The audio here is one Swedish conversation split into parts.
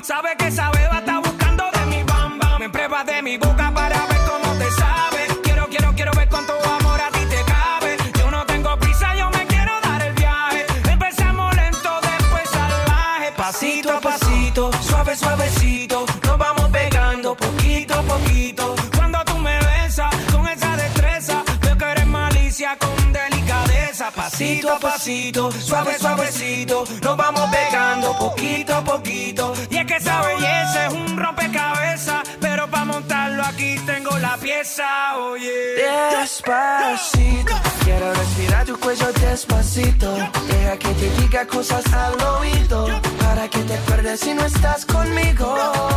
Sabe que esa beba está buscando de mi bam bam. Me prueba de mi boca para ver cómo te sabe. Quiero ver cuánto amor a ti te cabe. Yo no tengo prisa, yo me quiero dar el viaje. Empezamos lento, después salvaje. Pasito a pasito, suave suavecito. Nos vamos pegando poquito a poquito. Cuando tú me besas con esa destreza, veo que eres malicia con delicadeza. Pasito a pasito, suave suavecito. Nos vamos pegando poquito a poquito. Y es que esa belleza es un rompecabezas, pero para montarlo aquí tengo la pieza, oye. Despacito, quiero respirar tu cuello despacito. Deja que te diga cosas al oído, para que te acuerdes si no estás conmigo.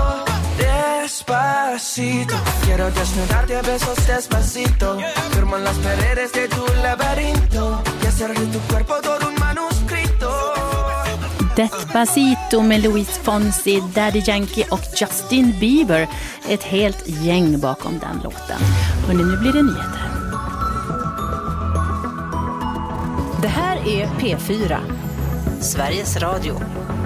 Despacito, quiero desnudarte a besos despacito. Firmo en las paredes de tu laberinto y hacer de tu cuerpo todo un manuscrito. Despacito med Luis Fonsi, Daddy Yankee och Justin Bieber. Ett helt gäng bakom den låten. Hörrni, nu blir det nyheter. Det här är P4, Sveriges Radio.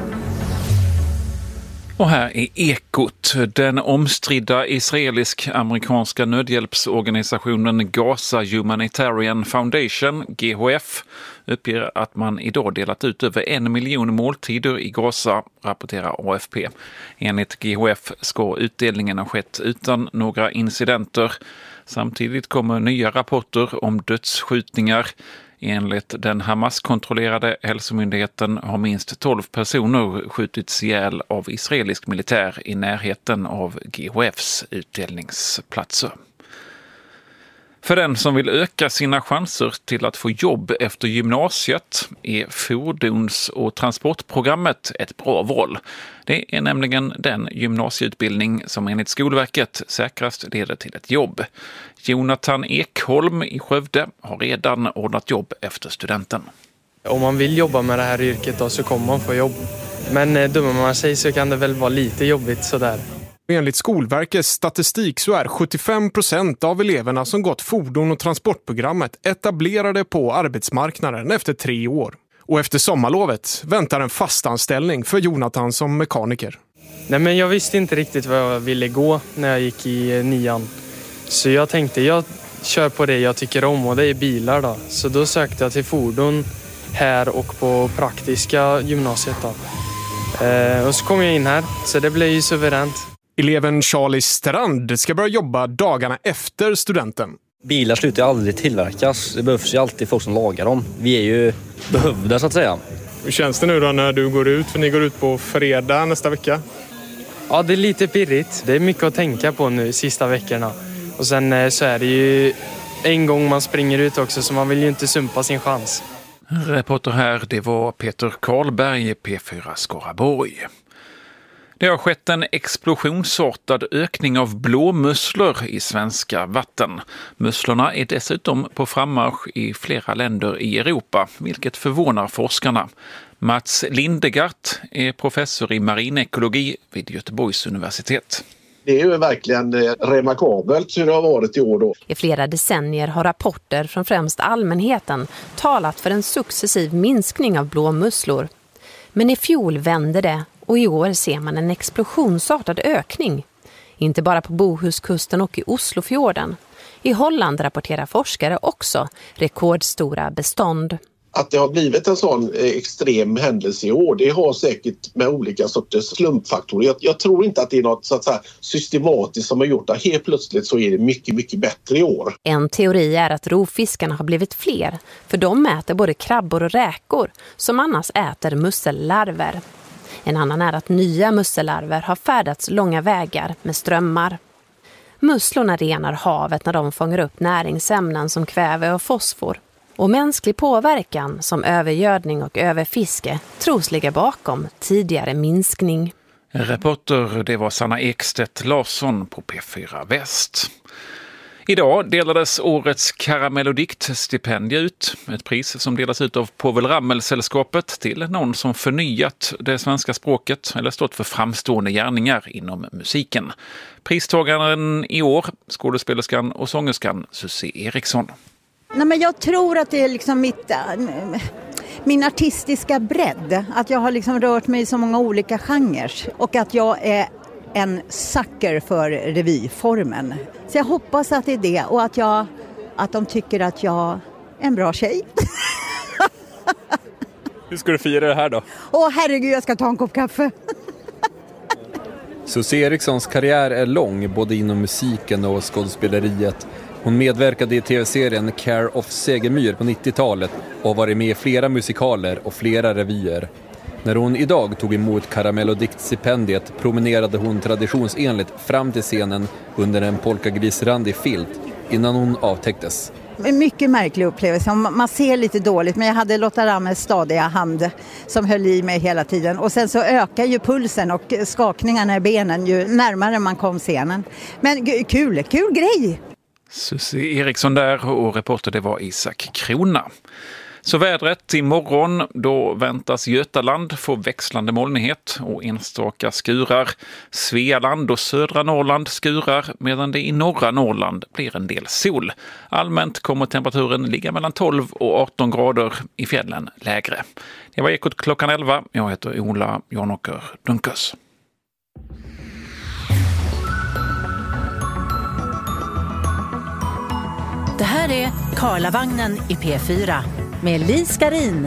Och här är Ekot. Den omstridda israelisk-amerikanska nödhjälpsorganisationen Gaza Humanitarian Foundation, GHF, uppger att man idag delat ut över 1 miljon måltider i Gaza, rapporterar AFP. Enligt GHF ska utdelningen ha skett utan några incidenter. Samtidigt kommer nya rapporter om dödsskjutningar. Enligt den Hamas-kontrollerade hälsomyndigheten har minst 12 personer skjutits ihjäl av israelisk militär i närheten av GHFs utdelningsplatser. För den som vill öka sina chanser till att få jobb efter gymnasiet är fordons- och transportprogrammet ett bra val. Det är nämligen den gymnasieutbildning som enligt Skolverket säkrast leder till ett jobb. Jonathan Ekholm i Skövde har redan ordnat jobb efter studenten. Om man vill jobba med det här yrket då, så kommer man få jobb. Men dömer man sig så kan det väl vara lite jobbigt sådär. Enligt Skolverkets statistik så är 75% av eleverna som gått fordon- och transportprogrammet etablerade på arbetsmarknaden efter 3 år. Och efter sommarlovet väntar en fastanställning för Jonathan som mekaniker. Nej, men jag visste inte riktigt vad jag ville gå när jag gick i 9:an. Så jag tänkte, jag kör på det jag tycker om, och det är bilar då. Så då sökte jag till fordon här och på praktiska gymnasiet då. Och så kom jag in här, så det blev ju suveränt. Eleven Charlie Strand ska börja jobba dagarna efter studenten. Bilar slutar aldrig tillverkas. Det behövs ju alltid folk som lagar dem. Vi är ju behövda så att säga. Hur känns det nu då när du går ut? För ni går ut på fredag nästa vecka. Ja, det är lite pirrigt. Det är mycket att tänka på nu sista veckorna. Och sen så är det ju en gång man springer ut också, så man vill ju inte sumpa sin chans. Reporter här, det var Peter Karlberg, P4 Skaraborg. Det har skett en explosionsartad ökning av blåmusslor i svenska vatten. Musslorna är dessutom på frammarsch i flera länder i Europa, vilket förvånar forskarna. Mats Lindegart är professor i marinekologi vid Göteborgs universitet. Det är ju verkligen remarkabelt hur det har varit i år då. I flera decennier har rapporter från främst allmänheten talat för en successiv minskning av blåmusslor. Men i fjol vände det, och i år ser man en explosionsartad ökning. Inte bara på Bohuskusten och i Oslofjorden. I Holland rapporterar forskare också rekordstora bestånd. Att det har blivit en sån extrem händelse i år, det har säkert med olika sorters slumpfaktorer. Jag tror inte att det är något så att säga systematiskt som har gjort att helt plötsligt så är det mycket, mycket bättre i år. En teori är att rovfiskarna har blivit fler, för de äter både krabbor och räkor som annars äter mussellarver. En annan är att nya mussellarver har färdats långa vägar med strömmar. Musslorna renar havet när de fångar upp näringsämnen som kväve och fosfor. Och mänsklig påverkan som övergödning och överfiske tros ligga bakom tidigare minskning. Reporter, det var Sanna Ekstedt Larsson på P4 Väst. Idag delades årets Karamellodikt-stipendie ut. Ett pris som delas ut av Povel Ramel-sällskapet till någon som förnyat det svenska språket eller stått för framstående gärningar inom musiken. Pristagaren i år, skådespelerskan och sångerskan Susie Eriksson. Nej, men jag tror att det är liksom min artistiska bredd. Att jag har liksom rört mig i så många olika genrer. Och att jag är en sucker för revyformen. Så jag hoppas att det är det. Och att de tycker att jag är en bra tjej. Hur ska du fira det här då? Herregud, jag ska ta en kopp kaffe. Susie Erikssons karriär är lång, både inom musiken och skådespeleriet. Hon medverkade i tv-serien Care of Segemyhr på 90-talet och har varit med i flera musikaler och flera revyer. När hon idag tog emot Karamellodiktstipendiet promenerade hon traditionsenligt fram till scenen under en polkagrisrandig filt innan hon avtäcktes. En mycket märklig upplevelse. Man ser lite dåligt, men jag hade Lotta Rammes stadiga hand som höll i mig hela tiden. Och sen så ökar ju pulsen och skakningarna i benen ju närmare man kom scenen. Men kul grej! Susie Eriksson där, och reporter det var Isak Krona. Så vädret imorgon, då väntas Götaland få växlande molnighet och enstaka skurar. Svealand och södra Norrland skurar, medan det i norra Norrland blir en del sol. Allmänt kommer temperaturen ligga mellan 12 och 18 grader, i fjällen lägre. Det var Ekot klockan 11. Jag heter Ola Janåker Dunkes. Det här är Karlavagnen i P4 med Li Skarin.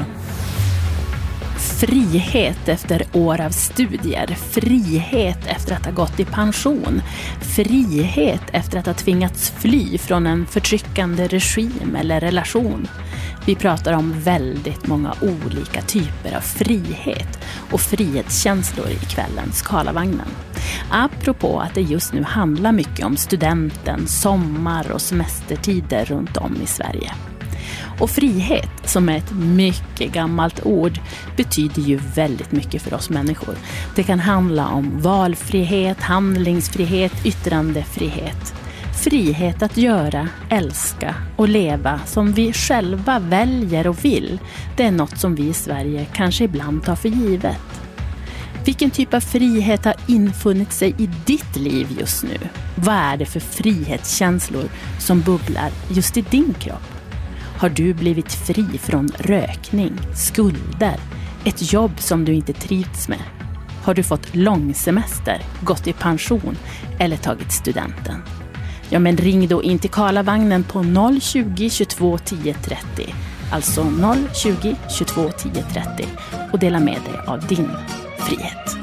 Frihet efter år av studier, frihet efter att ha gått i pension, frihet efter att ha tvingats fly från en förtryckande regim eller relation. Vi pratar om väldigt många olika typer av frihet och frihetskänslor i kvällens Karlavagnen. Apropå att det just nu handlar mycket om studenten, sommar och semestertider runt om i Sverige. Och frihet, som är ett mycket gammalt ord, betyder ju väldigt mycket för oss människor. Det kan handla om valfrihet, handlingsfrihet, yttrandefrihet. Frihet att göra, älska och leva som vi själva väljer och vill. Det är något som vi i Sverige kanske ibland tar för givet. Vilken typ av frihet har infunnit sig i ditt liv just nu? Vad är det för frihetskänslor som bubblar just i din kropp? Har du blivit fri från rökning, skulder, ett jobb som du inte trivs med? Har du fått långsemester, gått i pension eller tagit studenten? Ja, men ring då in till Karlavagnen på 020 22 10 30. Alltså 020 22 10 30 och dela med dig av din frihet.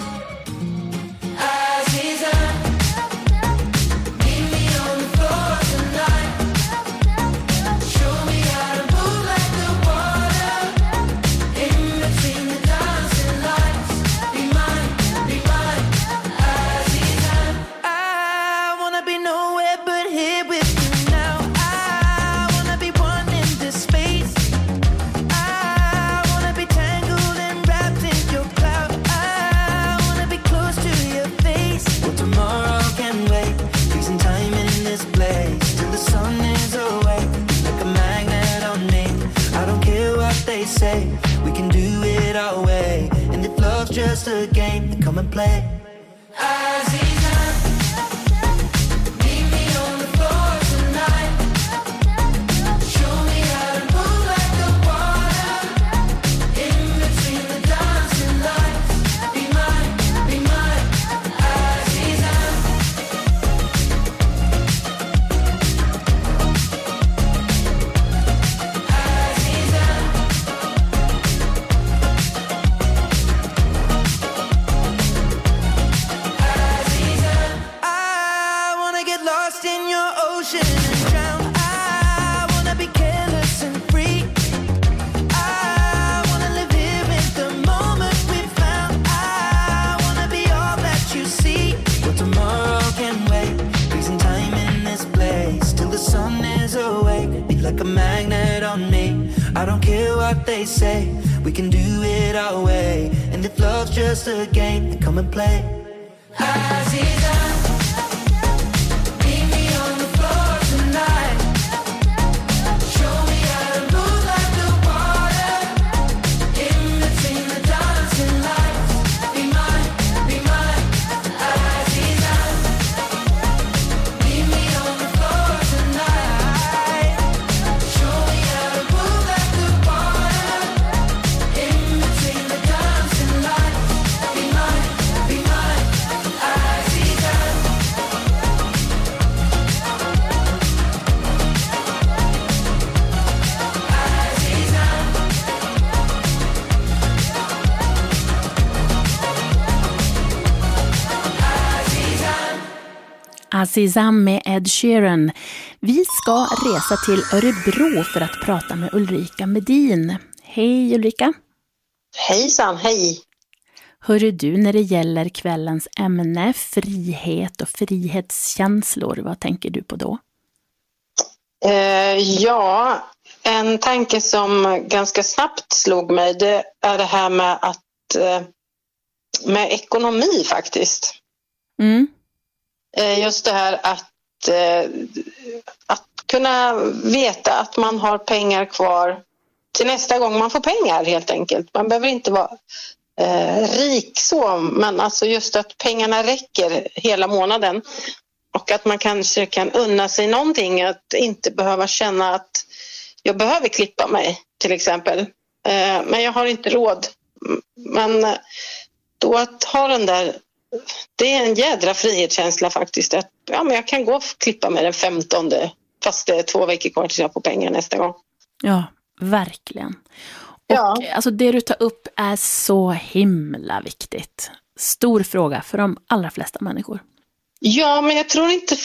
We can do it our way, and if love's just a game, then come and play. Like a magnet on me, I don't care what they say. We can do it our way, and if love's just a game, then come and play. Show me Azizam med Ed Sheeran. Vi ska resa till Örebro för att prata med Ulrika Medin. Hej Ulrika. Hejsan, hej. Hörru du, när det gäller kvällens ämne, frihet och frihetskänslor, vad tänker du på då? Ja, en tanke som ganska snabbt slog mig, det är det här med ekonomi faktiskt. Just det här att kunna veta att man har pengar kvar till nästa gång man får pengar helt enkelt. Man behöver inte vara rik så, men alltså just att pengarna räcker hela månaden och att man kanske kan unna sig någonting, att inte behöva känna att jag behöver klippa mig till exempel, men jag har inte råd. Men då att ha den där, det är en jädra frihetskänsla faktiskt, att men jag kan gå och klippa mig den 15:e fast det är 2 veckor kvar tills jag får pengar nästa gång. Ja, verkligen. Och alltså det du tar upp är så himla viktigt. Stor fråga för de allra flesta människor. Ja, men jag tror inte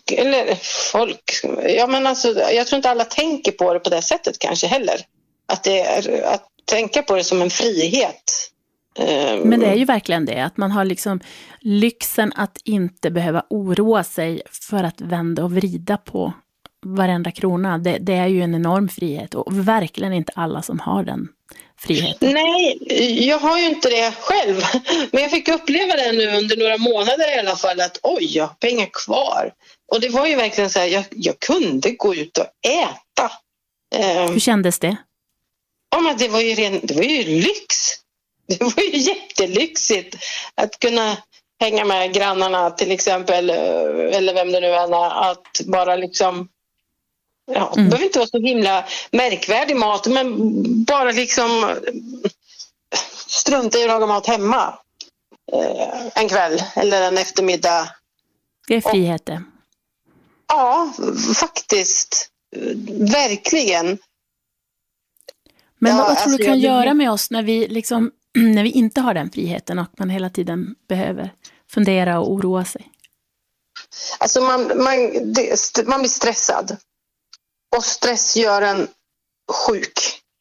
jag tror inte alla tänker på det på det sättet kanske heller. Att det är att tänka på det som en frihet. Men det är ju verkligen det, att man har liksom lyxen att inte behöva oroa sig för att vända och vrida på varenda krona. Det är ju en enorm frihet och verkligen inte alla som har den friheten. Nej, jag har ju inte det själv. Men jag fick uppleva det nu under några månader i alla fall, att oj, jag har pengar kvar. Och det var ju verkligen så här, jag kunde gå ut och äta. Hur kändes det? Ja, men det var ju lyx. Det var ju jättelyxigt att kunna hänga med grannarna till exempel, eller vem det nu är, att bara liksom, det behöver inte vara så himla märkvärdig mat, men bara liksom strunta i att laga mat hemma en kväll eller en eftermiddag. Det är frihet det. Ja, faktiskt. Verkligen. Men vad tror du kan göra med oss när vi inte har den friheten och man hela tiden behöver fundera och oroa sig? Alltså man blir stressad. Och stress gör en sjuk.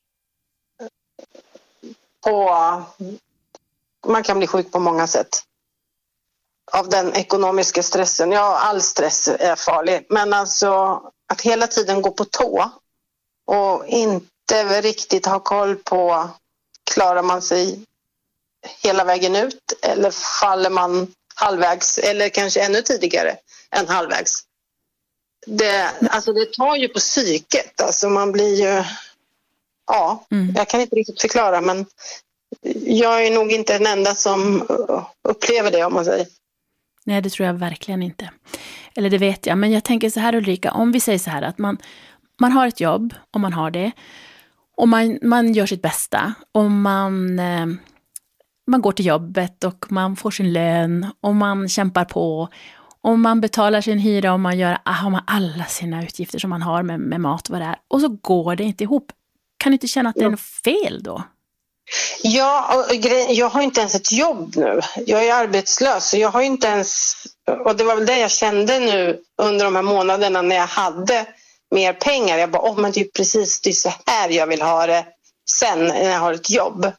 Man kan bli sjuk på många sätt. Av den ekonomiska stressen. Ja, all stress är farlig. Men alltså att hela tiden gå på tå. Och inte riktigt ha koll på, klarar man sig hela vägen ut? Eller faller man halvvägs? Eller kanske ännu tidigare än halvvägs? Det tar ju på psyket. Alltså man blir ju... Ja, jag kan inte riktigt förklara, men jag är nog inte den enda som upplever det, om man säger. Nej, det tror jag verkligen inte. Eller det vet jag. Men jag tänker så här, Ulrika, om vi säger så här att man har ett jobb, och man har det, och man gör sitt bästa, och man går till jobbet och man får sin lön och man kämpar på. Och man betalar sin hyra och man har man alla sina utgifter som man har med mat och vad det är. Och så går det inte ihop. Kan du inte känna att det är något fel då? Ja, jag har inte ens ett jobb nu. Jag är arbetslös. Så jag har inte ens... Och det var väl det jag kände nu under de här månaderna när jag hade mer pengar. Jag bara, men det är precis det så här jag vill ha det sen när jag har ett jobb.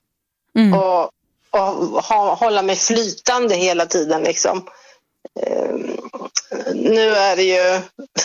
Och hålla mig flytande hela tiden liksom. Nu är det ju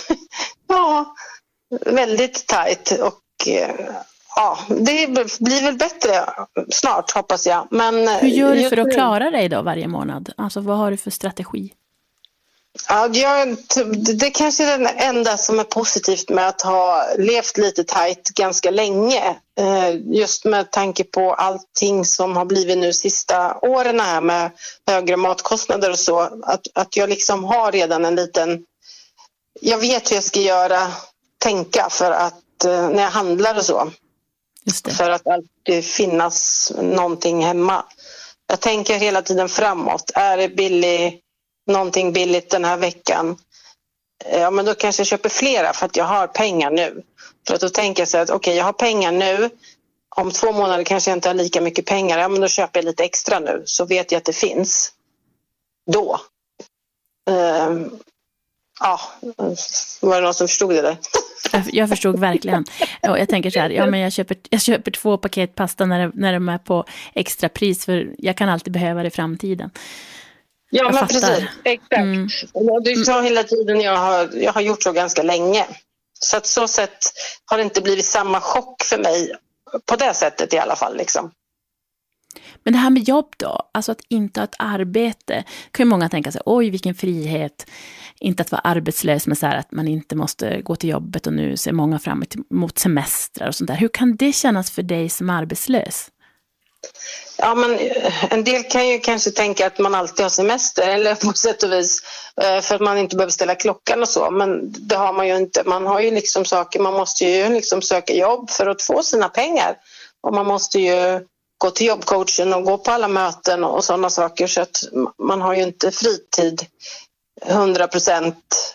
väldigt tajt och det blir väl bättre snart, hoppas jag. Men hur gör du för att klara dig då varje månad? Alltså vad har du för strategi? Ja, det kanske är det enda som är positivt med att ha levt lite tajt ganska länge. Just med tanke på allting som har blivit nu sista åren här med högre matkostnader och så. Att jag liksom har redan en liten... Jag vet hur jag ska tänka för att när jag handlar och så. Just det. För att alltid finnas någonting hemma. Jag tänker hela tiden framåt. Är det någonting billigt den här veckan? Ja, men då kanske jag köper flera för att jag har pengar nu. För att då tänker jag så att okej, jag har pengar nu. Om 2 månader kanske jag inte har lika mycket pengar. Ja, men då köper jag lite extra nu. Så vet jag att det finns. Då. Ja, var det någon som förstod det där? Jag förstod verkligen. Och jag tänker så här, men jag köper 2 paket pasta när de är på extra pris, för jag kan alltid behöva det i framtiden. Ja, jag men fattar. precis. Exakt. Du sa hela tiden, jag har gjort så ganska länge. Så att så sätt har det inte blivit samma chock för mig på det sättet i alla fall liksom. Men det här med jobb då, alltså att inte ha ett arbete, kan ju många tänka sig, oj vilken frihet, inte att vara arbetslös, men så här att man inte måste gå till jobbet, och nu ser många fram emot semestrar och sånt där. Hur kan det kännas för dig som arbetslös? Ja, men en del kan ju kanske tänka att man alltid har semester, eller på sätt och vis, för att man inte behöver ställa klockan och så, men det har man ju inte. Man har ju liksom saker, man måste ju liksom söka jobb för att få sina pengar, och man måste ju gå till jobbcoachen och gå på alla möten och sådana saker, så att man har ju inte fritid 100%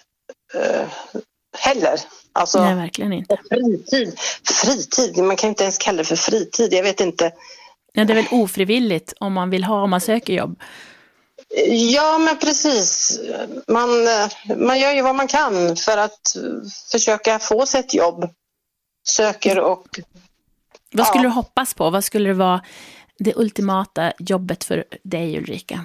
heller. Alltså, nej, verkligen inte. Fritid, man kan inte ens kalla det för fritid, jag vet inte. Ja, det är väl ofrivilligt om man söker jobb. Ja, men precis. Man gör ju vad man kan för att försöka få sig ett jobb. Söker och... Vad skulle du hoppas på? Vad skulle det vara det ultimata jobbet för dig, Ulrika?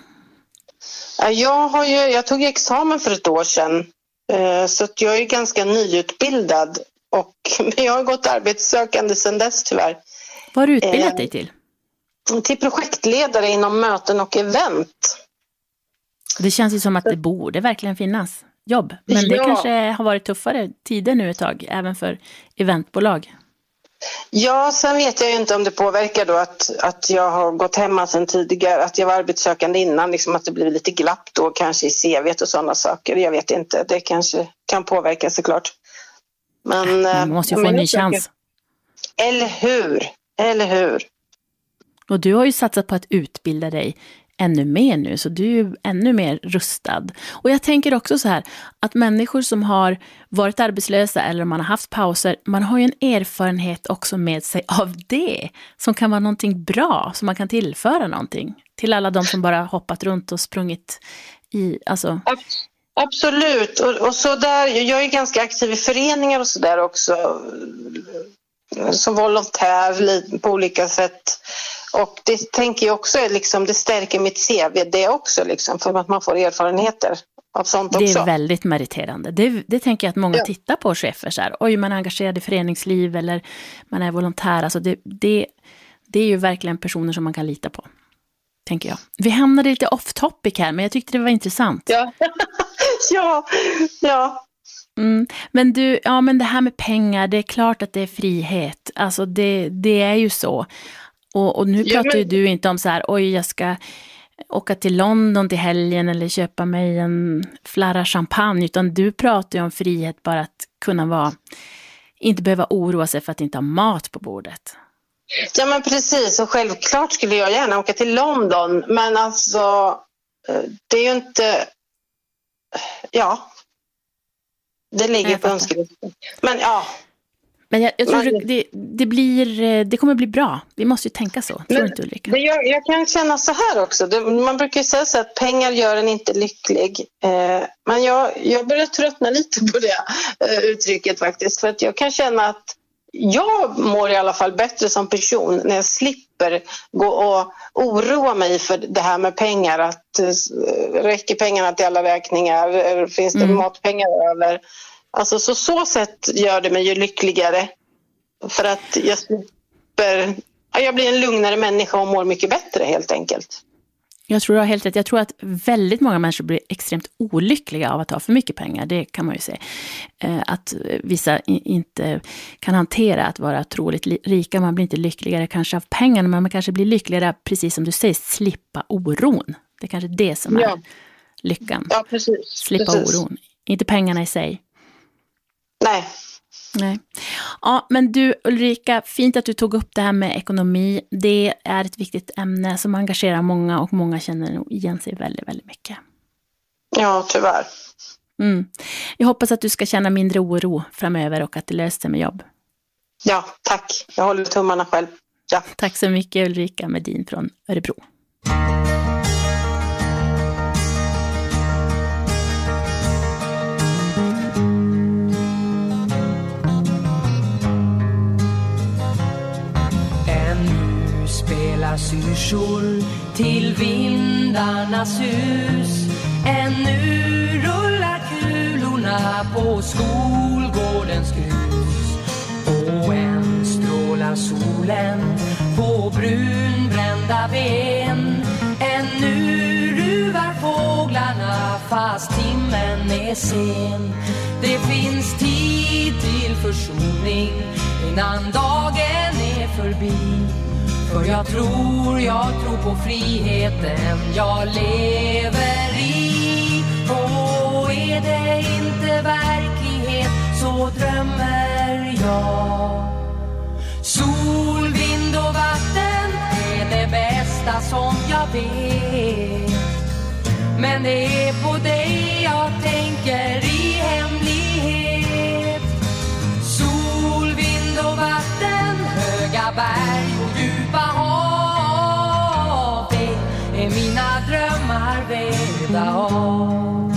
Jag tog examen för ett år sedan. Så att jag är ganska nyutbildad. Men jag har gått arbetssökande sedan dess tyvärr. Vad har du utbildat dig till? Till projektledare inom möten och event. Det känns ju som att det borde verkligen finnas jobb. Men det kanske har varit tuffare tider nu ett tag, även för eventbolag. Ja, sen vet jag ju inte om det påverkar då att jag har gått hemma sedan tidigare, att jag var arbetssökande innan, liksom att det blir lite glapp då kanske i CV:t och sådana saker. Jag vet inte, det kanske kan påverka såklart. Men man måste ju få en ny chans. Eller hur? Och du har ju satsat på att utbilda dig ännu mer nu, så du är ju ännu mer rustad. Och jag tänker också så här, att människor som har varit arbetslösa eller man har haft pauser, man har ju en erfarenhet också med sig av det, som kan vara någonting bra, som man kan tillföra någonting till alla de som bara hoppat runt och sprungit i, alltså... Absolut, och så där, jag är ganska aktiv i föreningar och så där också, som volontär på olika sätt. Och det tänker jag också är liksom, det stärker mitt CV det också liksom, för att man får erfarenheter av sånt också. Det är väldigt meriterande. Det tänker jag att många tittar på, chefer så här. Oj, man är engagerad i föreningsliv eller man är volontär. Alltså det är ju verkligen personer som man kan lita på, tänker jag. Vi hamnade lite off topic här, men jag tyckte det var intressant. Ja. ja. Men men det här med pengar, det är klart att det är frihet. Alltså det är ju så. Och nu pratar ju du inte om så här, oj jag ska åka till London till helgen eller köpa mig en flarra champagne, utan du pratar ju om frihet, bara att kunna inte behöva oroa sig för att inte ha mat på bordet. Ja, men precis, och självklart skulle jag gärna åka till London, men alltså det är ju inte, det ligger på önskelistan. Men Men jag tror det kommer bli bra. Vi måste ju tänka så, tror inte Ulrika? Jag kan känna så här också. Man brukar ju säga så att pengar gör en inte lycklig. Men jag börjar tröttna lite på det uttrycket faktiskt. För att jag kan känna att jag mår i alla fall bättre som person när jag slipper gå och oroa mig för det här med pengar. Att räcker pengarna till alla räkningar? Finns det matpengar över? Alltså så sätt gör det mig ju lyckligare, för att jag blir en lugnare människa och mår mycket bättre helt enkelt. Jag tror du har helt rätt. Jag tror att väldigt många människor blir extremt olyckliga av att ha för mycket pengar. Det kan man ju se. Att vissa inte kan hantera att vara otroligt rika. Man blir inte lyckligare kanske av pengarna, men man kanske blir lyckligare, precis som du säger, slippa oron. Det är kanske det som är lyckan. Ja, precis. Slippa oron. Inte pengarna i sig. Nej. Ja, men du Ulrika, fint att du tog upp det här med ekonomi. Det är ett viktigt ämne som engagerar många, och många känner nog igen sig väldigt, väldigt mycket. Ja, tyvärr. Jag hoppas att du ska känna mindre oro framöver och att det löser sig med jobb. Ja, tack. Jag håller tummarna själv. Ja. Tack så mycket Ulrika Medin från Örebro. människor till vindarnas hus. Ännu rullar kulorna på skolgårdens grus. Och än strålar solen på brunbrända ben. Ännu ruvar fåglarna fast timmen är sen. Det finns tid till försoning innan dagen är förbi. För jag tror på friheten jag lever i. Och är det inte verklighet så drömmer jag. Sol, vind och vatten är det bästa som jag vet. Men det är på dig jag tänker i hemlighet. Sol, vind och vatten, höga berg och djupa hav. Det är mina drömmar vävda av.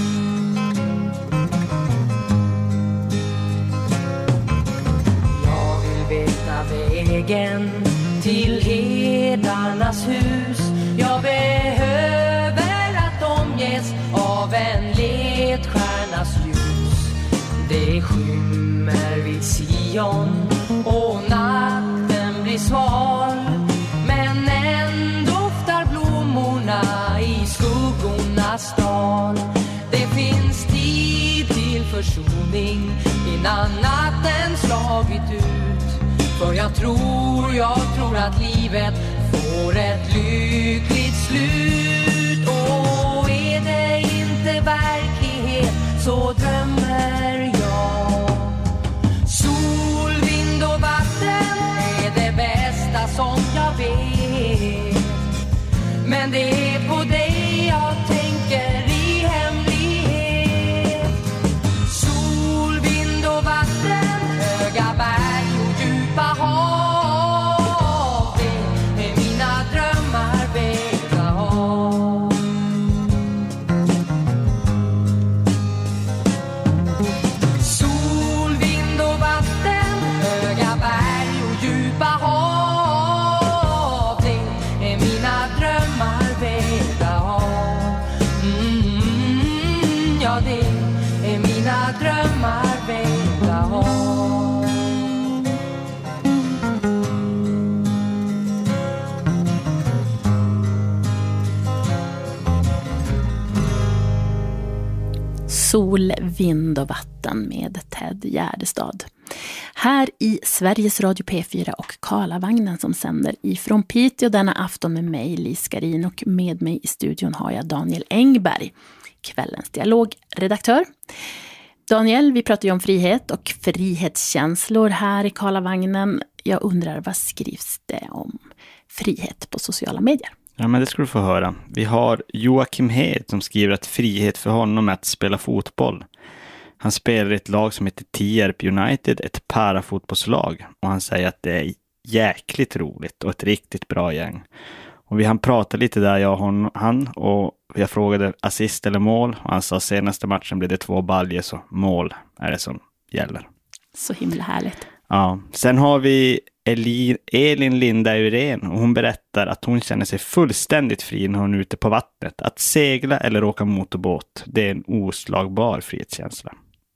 Jag vill veta vägen till herdarnas hus. Jag behöver att omges av en ledstjärnas ljus. Det skymmer vid Sion och natten blir sval. Men än doftar blommorna i skuggornas dal. Det finns tid till försoning innan natten slagit ut. För jag tror att livet får ett lyckligt slut. Och är det inte verklighet så drömmer jag. Sol, vind och vatten är det bästa som jag vet. Men det är på dig jag tänker i hemlighet. Sol, vind och vatten, höga berg och djupa hav. Det är mina drömmar vävda av. Sol, vind och vatten, höga berg och djupa hav. Det är mina drömmar vävda av. Ja, det är mina drömmar vävda av. Sol, vind och vatten med Ted Gärdestad. Här i Sveriges Radio P4 och Karlavagnen som sänder ifrån Piteå denna afton med mig, Lis Garin, och med mig i studion har jag Daniel Engberg, kvällens dialogredaktör. Daniel, vi pratar ju om frihet och frihetskänslor här i Karlavagnen. Jag undrar, vad skrivs det om frihet på sociala medier? Ja, men det ska du få höra. Vi har Joakim Hed som skriver att frihet för honom är att spela fotboll. Han spelar i ett lag som heter Tierp United, ett parafotbollslag. Och han säger att det är jäkligt roligt och ett riktigt bra gäng. Och vi hann prata lite där, han, och jag frågade assist eller mål. Och han sa senaste matchen blev det 2 baljer, så mål är det som gäller. Så himla härligt. Ja, sen har vi Elin Linda Uren, och hon berättar att hon känner sig fullständigt fri när hon är ute på vattnet. Att segla eller åka motorbåt, det är en oslagbar frihetskänsla.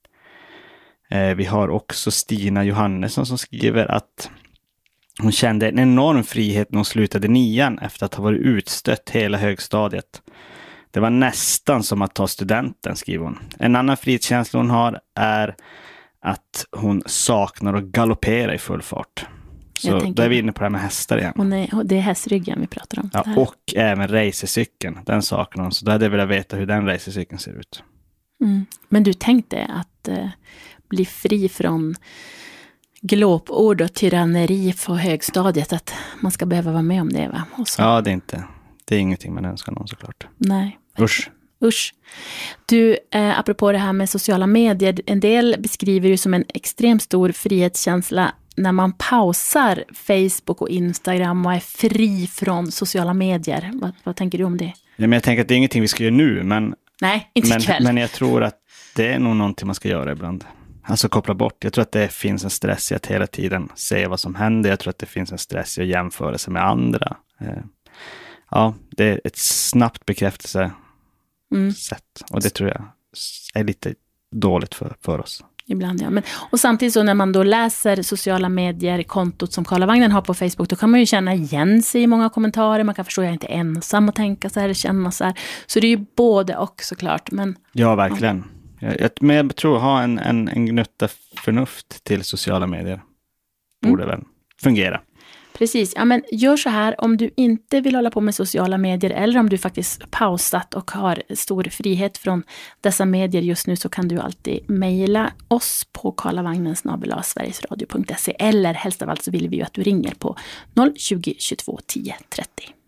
Vi har också Stina Johannesson som skriver att hon kände en enorm frihet när hon slutade 9:an efter att ha varit utstött hela högstadiet. Det var nästan som att ta studenten, skriver hon. En annan frihetskänsla hon har är att hon saknar att galoppera i full fart. Så då är vi inne på det här med hästar igen. Och det är hästryggen vi pratar om. Ja, och även racercykeln, den saknar hon. Så då hade jag velat veta hur den racercykeln ser ut. Mm. Men du tänkte att bli fri från glåpord och tyranneri på högstadiet, att man ska behöva vara med om det, va? Ja, det är ingenting man önskar någon, såklart. Nej. Usch. Du, apropå det här med sociala medier, en del beskriver ju som en extremt stor frihetskänsla när man pausar Facebook och Instagram och är fri från sociala medier. Vad tänker du om det? Ja, men jag tänker att det är ingenting vi ska göra nu, men nej, inte ikväll. Men jag tror att det är nog någonting man ska göra ibland. Alltså koppla bort. Jag tror att det finns en stress i att hela tiden se vad som händer. Jag tror att det finns en stress i att jämföra sig med andra. ja, det är ett snabbt bekräftelsesätt. Och det tror jag är lite dåligt för oss. Ibland, ja. Och samtidigt så när man då läser sociala medier, kontot som Karlavagnen har på Facebook, då kan man ju känna igen sig i många kommentarer. Man kan förstå att jag inte är ensam och tänka så här, känna så här. Så det är ju både och såklart. Men, ja, verkligen. Men jag tror ha en gnutta förnuft till sociala medier borde väl fungera. Precis, ja, men gör så här, om du inte vill hålla på med sociala medier eller om du faktiskt pausat och har stor frihet från dessa medier just nu, så kan du alltid mejla oss på karlavagnen@sverigesradio.se, eller helst av allt så vill vi ju att du ringer på 020 22 10 30.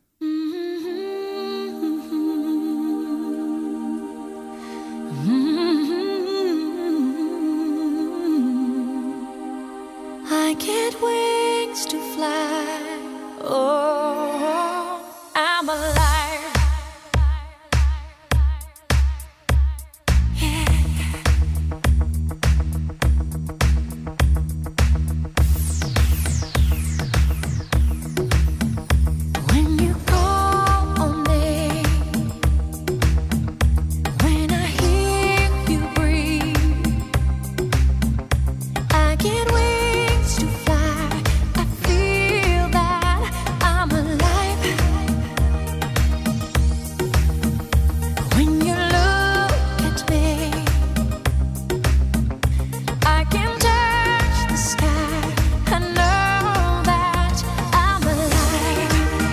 I get wings to fly. Oh, I'm alive. Yeah. When you call on me, when I hear you breathe, I get wings to fly. I feel that I'm alive. When you look at me, I can touch the sky. I know that I'm alive.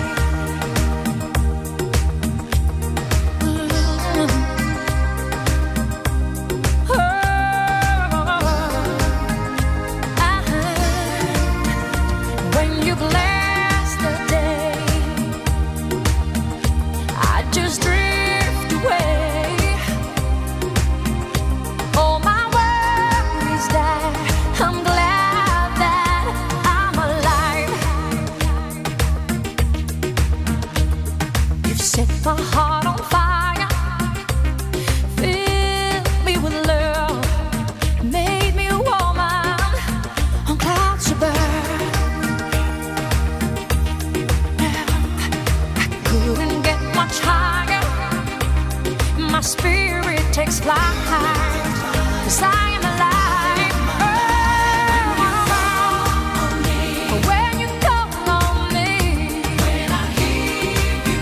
When you bless the day, I just drift away. All my worries die. I'm glad that I'm alive. You've set my heart on fire, filled me with love, made me a woman on clouds above. Couldn't get much higher. My spirit takes flight, 'cause I am alive. Oh, when you call on me, when I hear you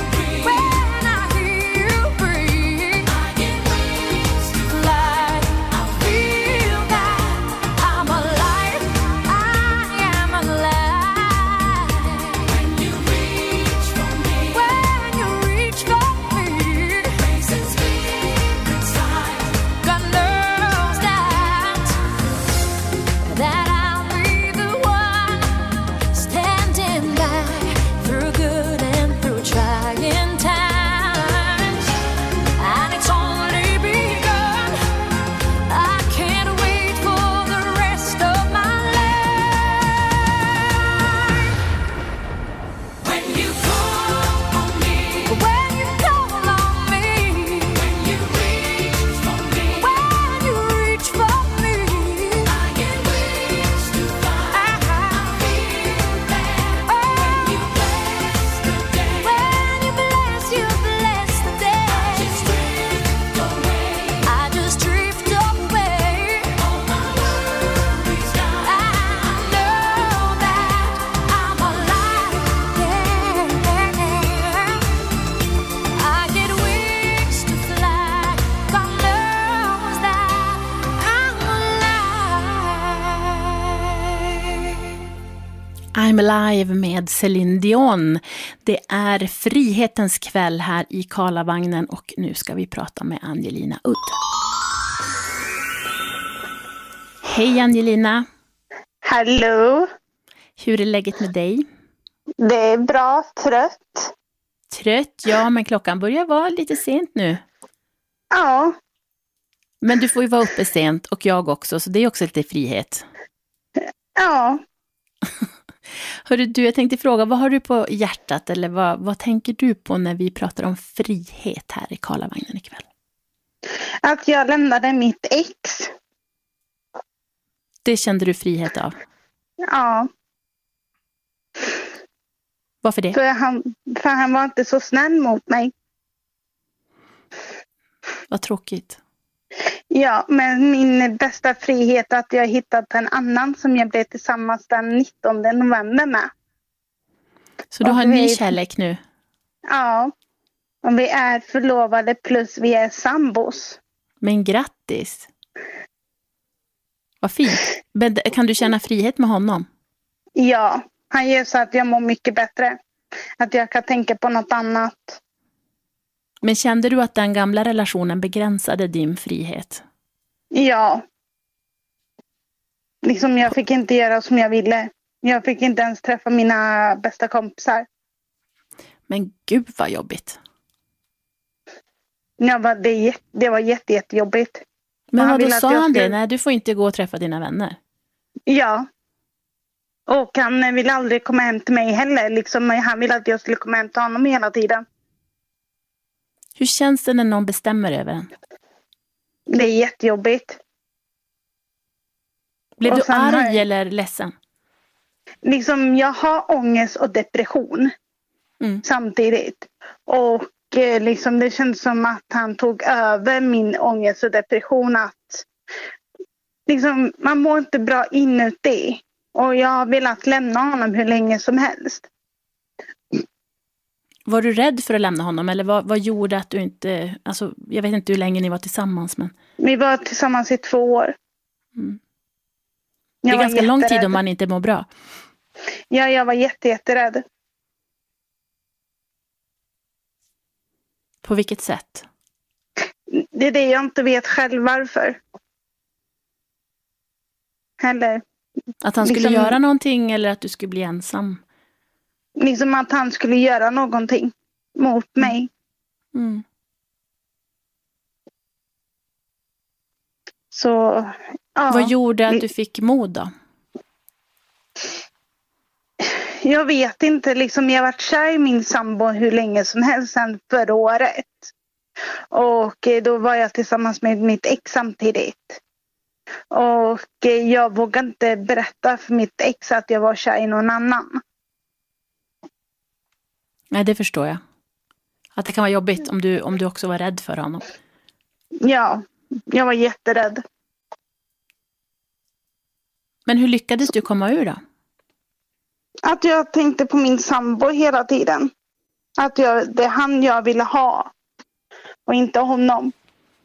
breathe, I get wings to fly. I feel that I'm alive. I am alive. When you reach for me, raises me inside. God knows that I'll be the one standing by through good and through trying times. And it's only begun. I can't wait for the rest of my life. When you call on me, when you call on me, when you reach for me, I get wings to fly. I feel that when you bless the day, you bless the day, I just drift away. All my worries die. I know that I'm alive. Yeah. I get wings to fly. God knows that I'm alive. I'm Alive med Céline Dion. Det är frihetens kväll här i Karlavagnen och nu ska vi prata med Angelina Udd. Hej Angelina, Hallå, hur är läget med dig? det är bra, trött. Trött, ja, men klockan börjar vara lite sent nu. Ja, Men du får ju vara uppe sent och jag också, så det är också lite frihet. ja. Hörru du, jag tänkte fråga, vad har du på hjärtat eller vad tänker du på när vi pratar om frihet här i Karlavagnen ikväll? Att jag lämnade mitt ex. Det kände du frihet av? Ja. Varför det? För han var inte så snäll mot mig. Vad tråkigt. Ja, men min bästa frihet är att jag hittat en annan som jag blev tillsammans den 19 november med. Så du har en ny kärlek nu? Ja, och vi är förlovade plus vi är sambos. Men grattis! Vad fint. Men kan du känna frihet med honom? Ja, han gör så att jag mår mycket bättre. Att jag kan tänka på något annat. Men kände du att den gamla relationen begränsade din frihet? Ja. Liksom jag fick inte göra som jag ville. Jag fick inte ens träffa mina bästa kompisar. Men gud vad jobbigt. Ja, det var jättejobbigt. Men vad då sa han det? Nej, du får inte gå och träffa dina vänner. Ja. Och han ville aldrig komma hem till mig heller. Liksom, han ville att jag skulle komma hem till honom hela tiden. Hur känns det när någon bestämmer över en? Det är jättejobbigt. Blev du arg eller ledsen? Liksom, jag har ångest och depression samtidigt. Och liksom, det känns som att han tog över min ångest och depression. Att liksom, man mår inte bra inuti. Och jag har velat lämna honom hur länge som helst. Var du rädd för att lämna honom? Eller vad gjorde att du inte... Alltså, jag vet inte hur länge ni var tillsammans. Men... Vi var tillsammans i 2 år. Mm. Det är ganska lång tid om man inte mår bra. Ja, jag var jätterädd. På vilket sätt? Det är det jag inte vet själv varför. Heller. Att han skulle göra någonting eller att du skulle bli ensam? Liksom att han skulle göra någonting mot mig. Mm. Så, ja. Vad gjorde att du fick mod då? Jag vet inte, liksom jag har varit kär i min sambo hur länge som helst sedan förra året. Och då var jag tillsammans med mitt ex samtidigt. Och jag vågade inte berätta för mitt ex att jag var kär i någon annan. Nej, det förstår jag. Att det kan vara jobbigt om du också var rädd för honom. Ja, jag var jätterädd. Men hur lyckades du komma ur då? Att jag tänkte på min sambo hela tiden. Att det är han jag ville ha. Och inte honom.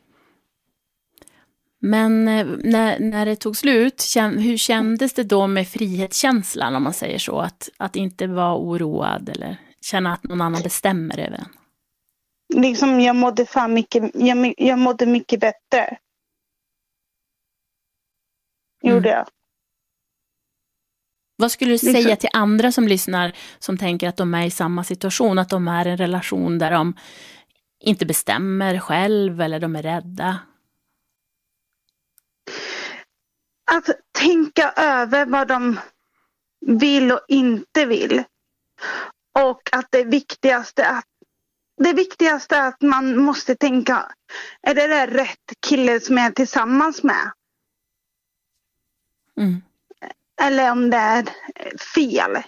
Men när det tog slut, hur kändes det då med frihetskänslan om man säger så? Att inte vara oroad eller känna att någon annan bestämmer över en? Liksom jag mådde mycket bättre. Gjorde jag. Vad skulle du säga till andra som lyssnar som tänker att de är i samma situation? Att de är i en relation där de inte bestämmer själv eller de är rädda? Att tänka över vad de vill och inte vill. Och att det viktigaste är att man måste tänka, är det där rätt kille som jag är tillsammans med? Mm. Eller om det är fel.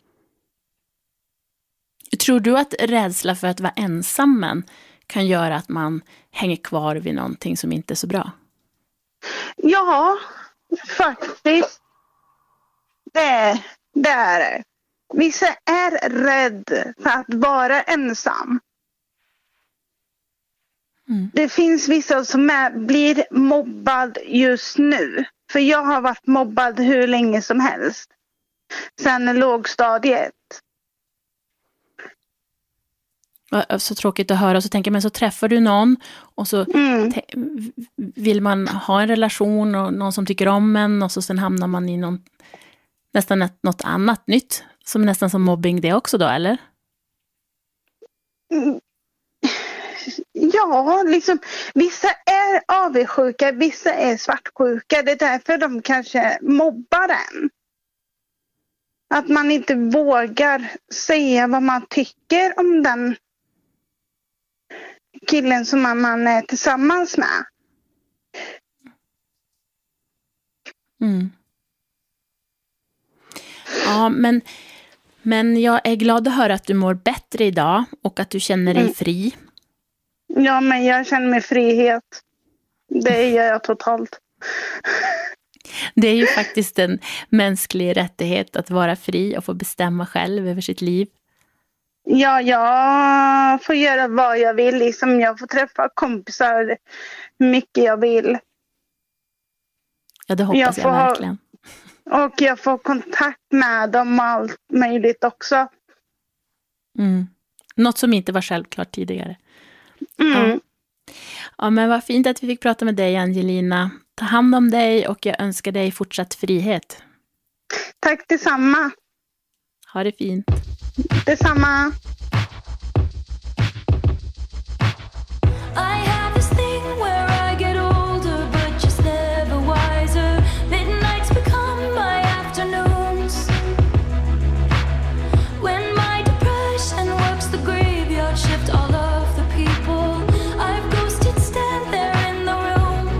Tror du att rädsla för att vara ensam kan göra att man hänger kvar vid någonting som inte är så bra? Ja, faktiskt. Det är det. Vissa är rädd för att vara ensam. Mm. Det finns vissa som blir mobbad just nu. För jag har varit mobbad hur länge som helst. Sen lågstadiet. Så tråkigt att höra. Så tänker man, så träffar du någon och så vill man ha en relation och någon som tycker om en och så sen hamnar man i nästan något annat nytt som nästan som mobbing det också då, eller? Ja, liksom vissa är avundsjuka, vissa är svartsjuka. Det är därför de kanske mobbar en. Att man inte vågar säga vad man tycker om den killen som man är tillsammans med. Mm. Ja, men Men jag är glad att höra att du mår bättre idag och att du känner dig fri. Ja, men jag känner mig frihet. Det gör jag totalt. Det är ju faktiskt en mänsklig rättighet att vara fri och få bestämma själv över sitt liv. Ja, jag får göra vad jag vill. Liksom jag får träffa kompisar hur mycket jag vill. Ja, det hoppas jag verkligen. Och jag får kontakt med dem och allt möjligt också. Något som inte var självklart tidigare. Ja, men vad fint att vi fick prata med dig, Angelina. Ta hand om dig och jag önskar dig fortsatt frihet. Tack detsamma. Ha det fint. Detsamma. I have this thing where I get older but just never wiser. Midnights become my afternoons. When my depression works the graveyard shift, all of the people I've ghosted stand there in the room.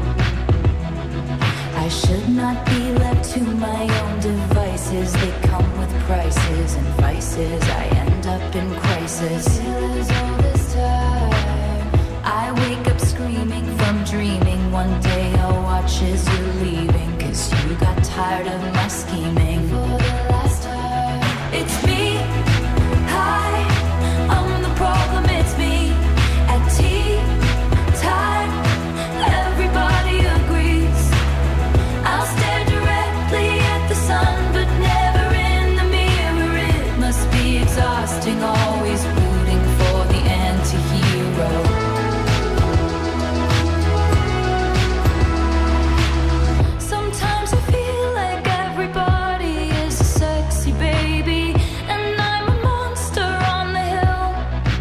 I should not be left to my own devices. They come with prices and vices. I end up in crisis. All this time I wake up screaming from dreaming. One day I'll watch as you're leaving, 'cause you got tired of my scheming. For the last time, it's me. Hi, I'm the problem, it's me. At tea time, everybody agrees. I'll stare directly at the sun, but never in the mirror. It must be exhausting, always rooting for the anti-hero. Sometimes I feel like everybody is a sexy baby, and I'm a monster on the hill.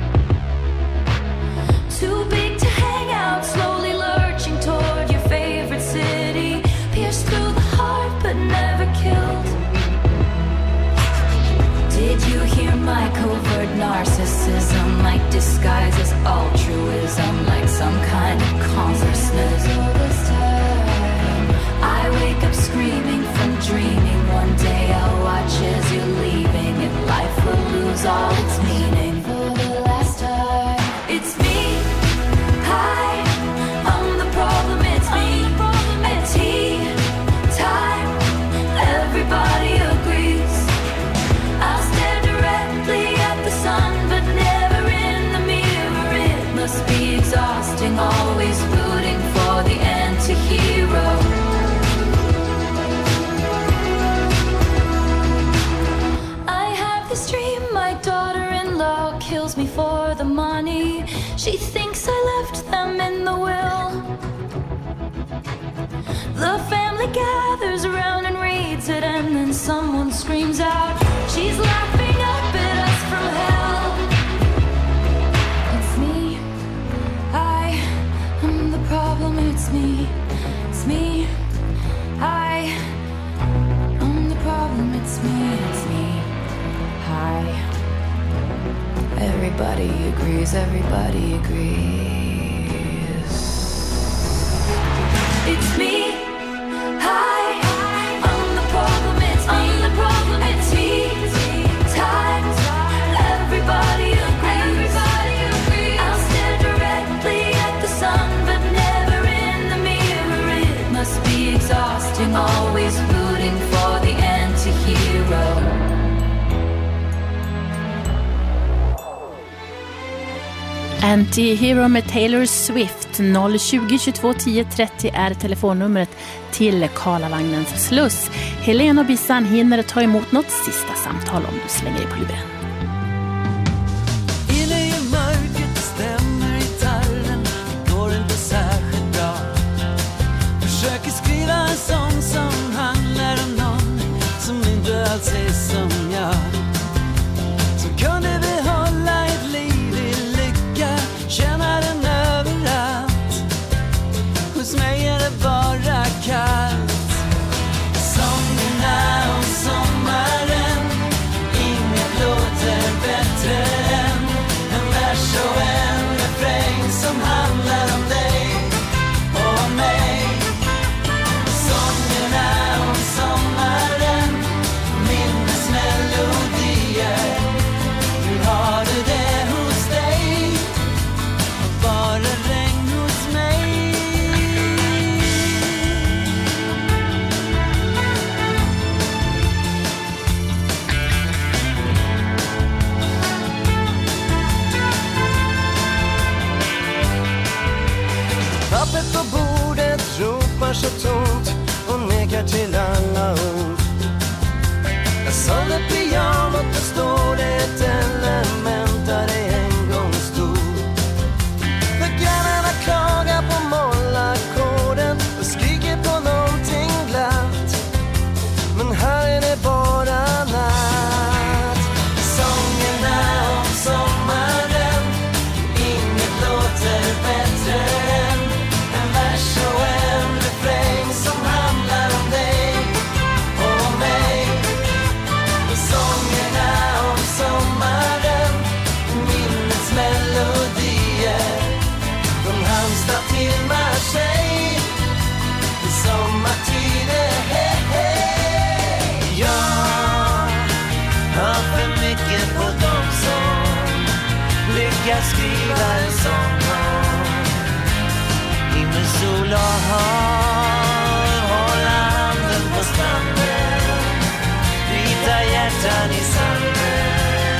Too big to hang out, slowly lurching toward your favorite city. Pierced through the heart but never killed. Did you hear my covert narcissism? Like disguise as altruism, like some kind of consciousness. All this time I wake up screaming from dreaming. One day I'll watch as you're leaving, and life will lose all its meaning. For the last time, it's me. Hi, I'm the problem, it's me. At tea time, everybody agrees. I'll stare directly at the sun, but never in the mirror. It must be exhausting, always rooting for the anti-hero. I have this dream, my daughter-in-law kills me for the money. She thinks I left them in the will. The family gathers around and reads it, and then someone screams out, she's laughing up at us from hell. It's me. I am the problem, it's me. It's me. I am the problem, it's me. It's me. Hi. Everybody agrees, everybody agrees. It's me. Hi, I'm the problem, it's me. I'm the problem, it's me. Time, everybody agrees. I'll stare directly at the sun, but never in the mirror. It must be exhausting, always rooting for the anti-hero. Anti-Hero med Taylor Swift. 020 22 10 30 är telefonnumret till Karlavagnens sluss. Helena och Bissan hinner ta emot något sista samtal om du slänger dig på luren. Inne i mörkret stämmer gitarren, det går inte särskilt bra. Försöker skriva en sång som handlar om någon som inte alls är som jag. Så kunde vi hålla ett liv i lycka, känna den överallt. Hos mig är det bara kallt. Sångerna om sommaren, inget låter bättre än en vers och en refräng som handlar om dig och om mig. Sångerna om sommaren, minnesmelodier börjat skriva en sång om himmel, sol och hav. Hålla handen på stranden, byta hjärtan i sanden.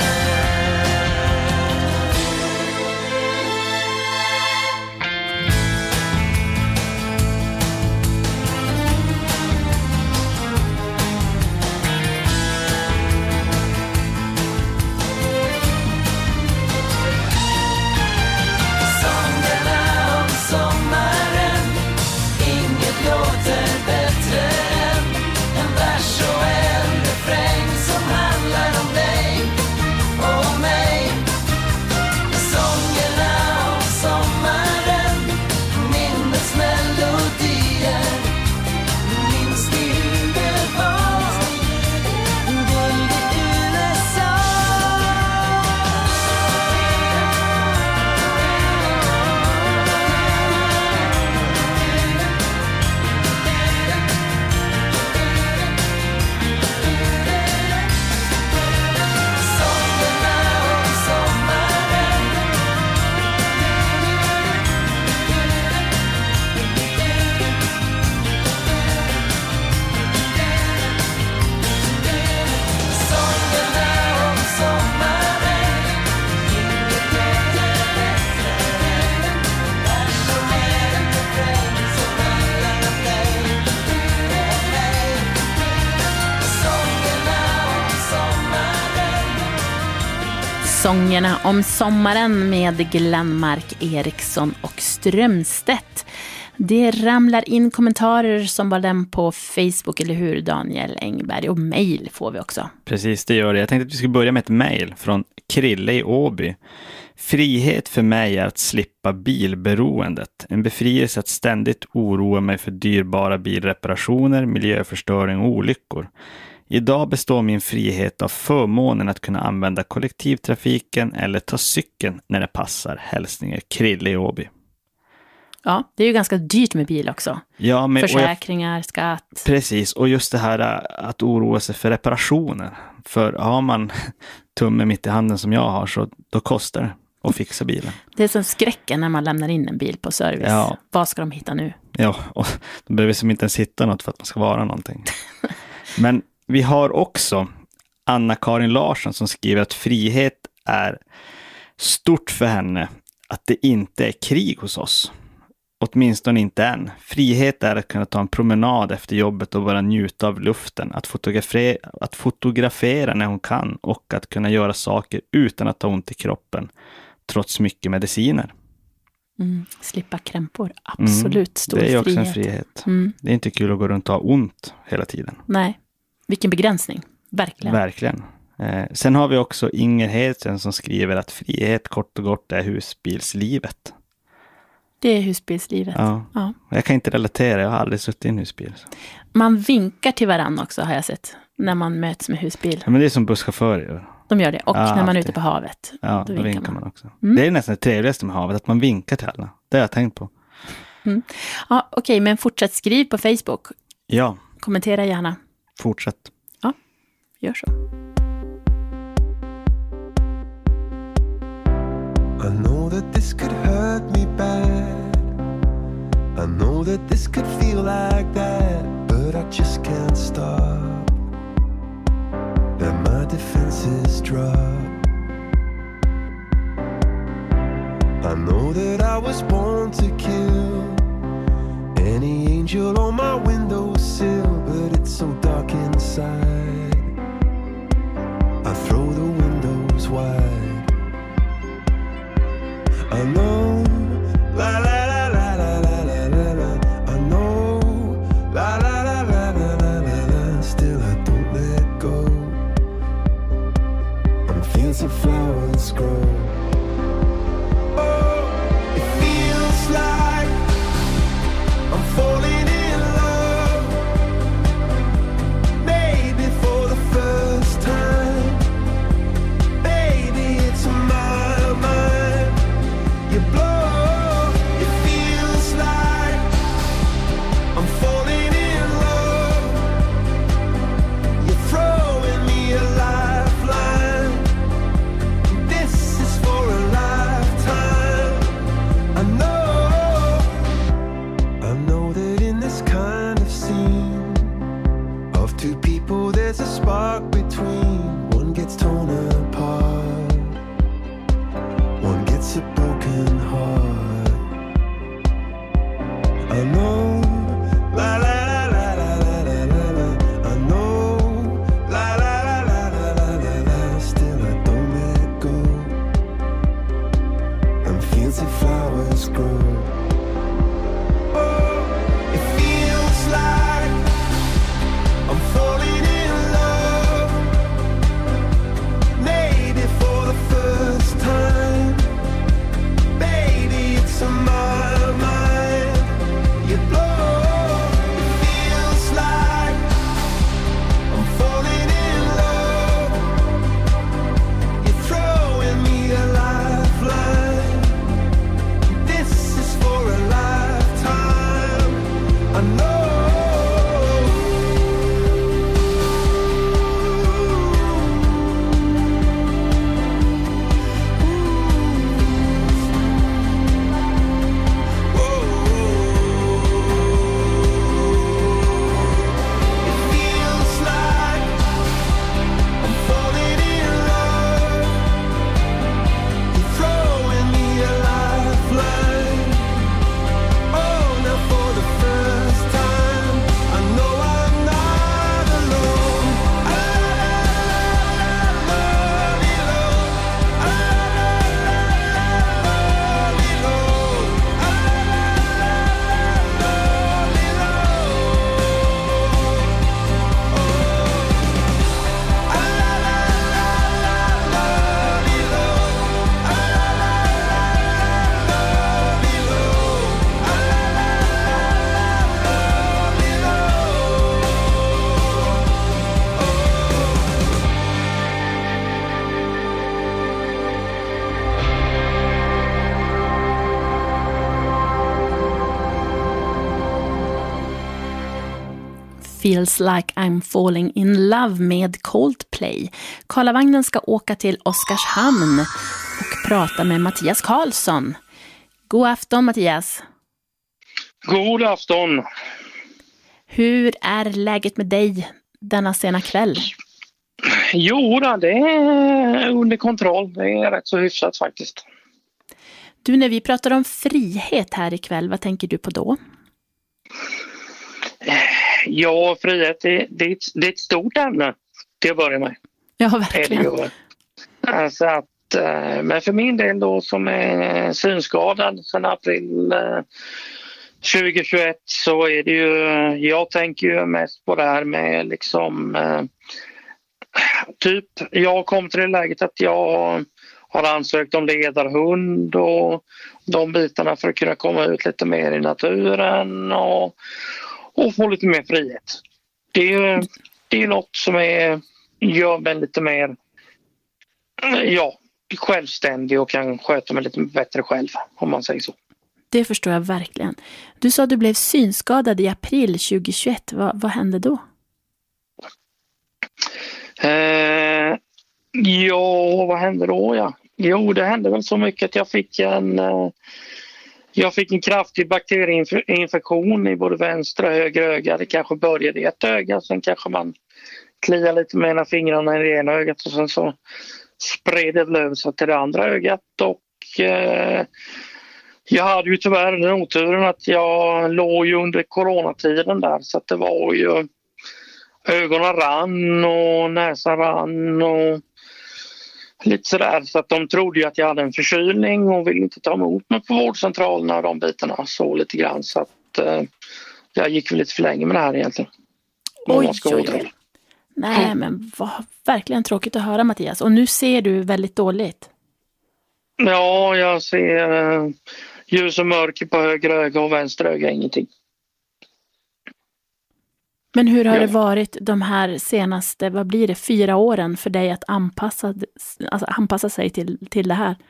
Sångerna om sommaren med Glenmark Eriksson och Strömstedt. Det ramlar in kommentarer som var den på Facebook, eller hur Daniel Engberg? Och mejl får vi också. Precis, det gör det. Jag tänkte att vi skulle börja med ett mejl från Krille i Åby. Frihet för mig är att slippa bilberoendet. En befrielse att ständigt oroa mig för dyrbara bilreparationer, miljöförstöring och olyckor. Idag består min frihet av förmånen att kunna använda kollektivtrafiken eller ta cykeln när det passar. Hälsningar Krille i Åby. Ja, det är ju ganska dyrt med bil också. Ja, men, försäkringar, skatt. Precis, och just det här att oroa sig för reparationer. För har man tummen mitt i handen som jag har, så då kostar det att fixa bilen. Det är som skräcken när man lämnar in en bil på service. Ja. Vad ska de hitta nu? Ja, och de behöver som inte ens hitta något för att man ska vara någonting. Men vi har också Anna-Karin Larsson som skriver att frihet är stort för henne. Att det inte är krig hos oss. Åtminstone inte än. Frihet är att kunna ta en promenad efter jobbet och bara njuta av luften. Att fotografera när hon kan och att kunna göra saker utan att ta ont i kroppen. Trots mycket mediciner. Slippa krämpor. Absolut stor frihet. Det är också en frihet. Det är inte kul att gå runt och ha ont hela tiden. Nej. Vilken begränsning. Verkligen. Verkligen. Sen har vi också Inger Hedsen som skriver att frihet kort och gott är husbilslivet. Det är husbilslivet. Ja. Jag kan inte relatera, jag har aldrig suttit i en husbil. Man vinkar till varann också, har jag sett. När man möts med husbil. Ja, men det är som busschaufförer gör. De gör det. Och när man är ute på havet. Ja, då vinkar man också. Det är nästan det trevligaste med havet, att man vinkar till alla. Det har jag tänkt på. Ja, okej, men fortsätt skriv på Facebook. Ja. Kommentera gärna. Fortsätt. Ja, gör så. I know that this could hurt me bad. I know that this could feel like that, but I just can't stop. That my defenses drop. I know that I was born to kill any angel on my windowsill, but it's so dark inside. I throw the windows wide. I know, la la la la la la la la la. I know, la la la la la la la la. Still I don't let go. And fields of flowers grow. Oh, it feels like I'm falling in love. Two people, there's a spark between. One gets torn apart, one gets a broken heart. I know, la la la la la la la la la. I know, la la la la la la la la. Still I don't let go. And fields of flowers grow. Oh, it feels like I'm falling in love. Maybe for the first time. Baby, it's on my mind. You blow. It feels like I'm falling in love. You're throwing me a lifeline. This is for a lifetime. I know. Feels like I'm falling in love med Coldplay. Karlavagnen ska åka till Oskarshamn och prata med Mattias Karlsson. God afton, Mattias. God afton. Hur är läget med dig denna sena kväll? Jo, det är under kontroll. Det är rätt så hyfsat faktiskt. Du, när vi pratar om frihet här ikväll, vad tänker du på då? Ja, frihet, det är ett stort ämne till att börja med. Ja, verkligen. Alltså att, men för min del då som är synskadad sedan april 2021 så är det ju, jag tänker ju mest på det här med liksom typ, jag kom till det läget att jag har ansökt om ledarhund och de bitarna för att kunna komma ut lite mer i naturen och få lite mer frihet. Det är något som gör mig lite mer självständig och kan sköta mig lite bättre själv, om man säger så. Det förstår jag verkligen. Du sa att du blev synskadad i april 2021. Vad hände då? Vad hände då? Ja? Jo, det hände väl så mycket att jag fick en kraftig bakterieinfektion i både vänstra och höger öga. Det kanske började i ett öga, sen kanske man kliar lite med ena fingrarna i det ena ögat och sen så spred det över sig till det andra ögat. Och jag hade ju tyvärr den oturen att jag låg ju under coronatiden där, så att det var ju ögonen rann och näsan rann och lite sådär, så att de trodde ju att jag hade en förkylning och ville inte ta emot mig på vårdcentralen och de bitarna så lite grann, så att jag gick väl lite för länge med det här egentligen. Oj. Nej, men vad verkligen tråkigt att höra, Mattias. Och nu ser du väldigt dåligt. Ja, jag ser ljus och mörker på höger öga och vänster öga, ingenting. Men hur har det varit de här senaste, 4 åren för dig att anpassa sig till det här?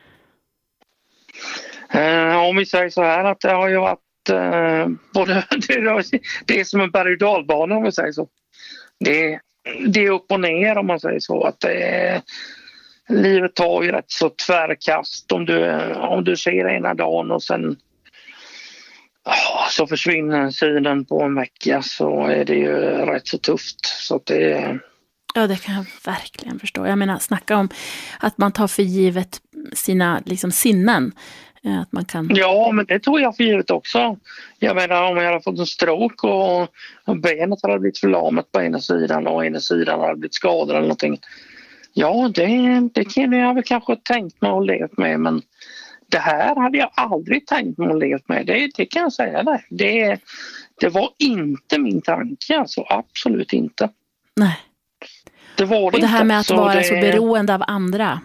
Om vi säger så här att det har ju varit både det är som en berg- och dalbana, om vi säger så. Det är upp och ner, om man säger så, att livet tar ju rätt så tvärkast om du ser ena dagen och sen Så försvinner synen på en vecka så är det ju rätt så tufft. Så att det... Ja, det kan jag verkligen förstå. Jag menar, snacka om att man tar för givet sina liksom, sinnen. Att man kan... Ja, men det tror jag för givet också. Jag menar, om jag hade fått en stroke och benet hade blivit förlamat på ena sidan och ena sidan hade blivit skadad eller någonting. Ja, det kunde jag väl kanske tänkt mig och levt med, men det här hade jag aldrig tänkt mig och levt med. Det kan jag säga. Det var inte min tanke, alltså absolut inte. Nej. Det var det och det här inte. med att vara så beroende av andra.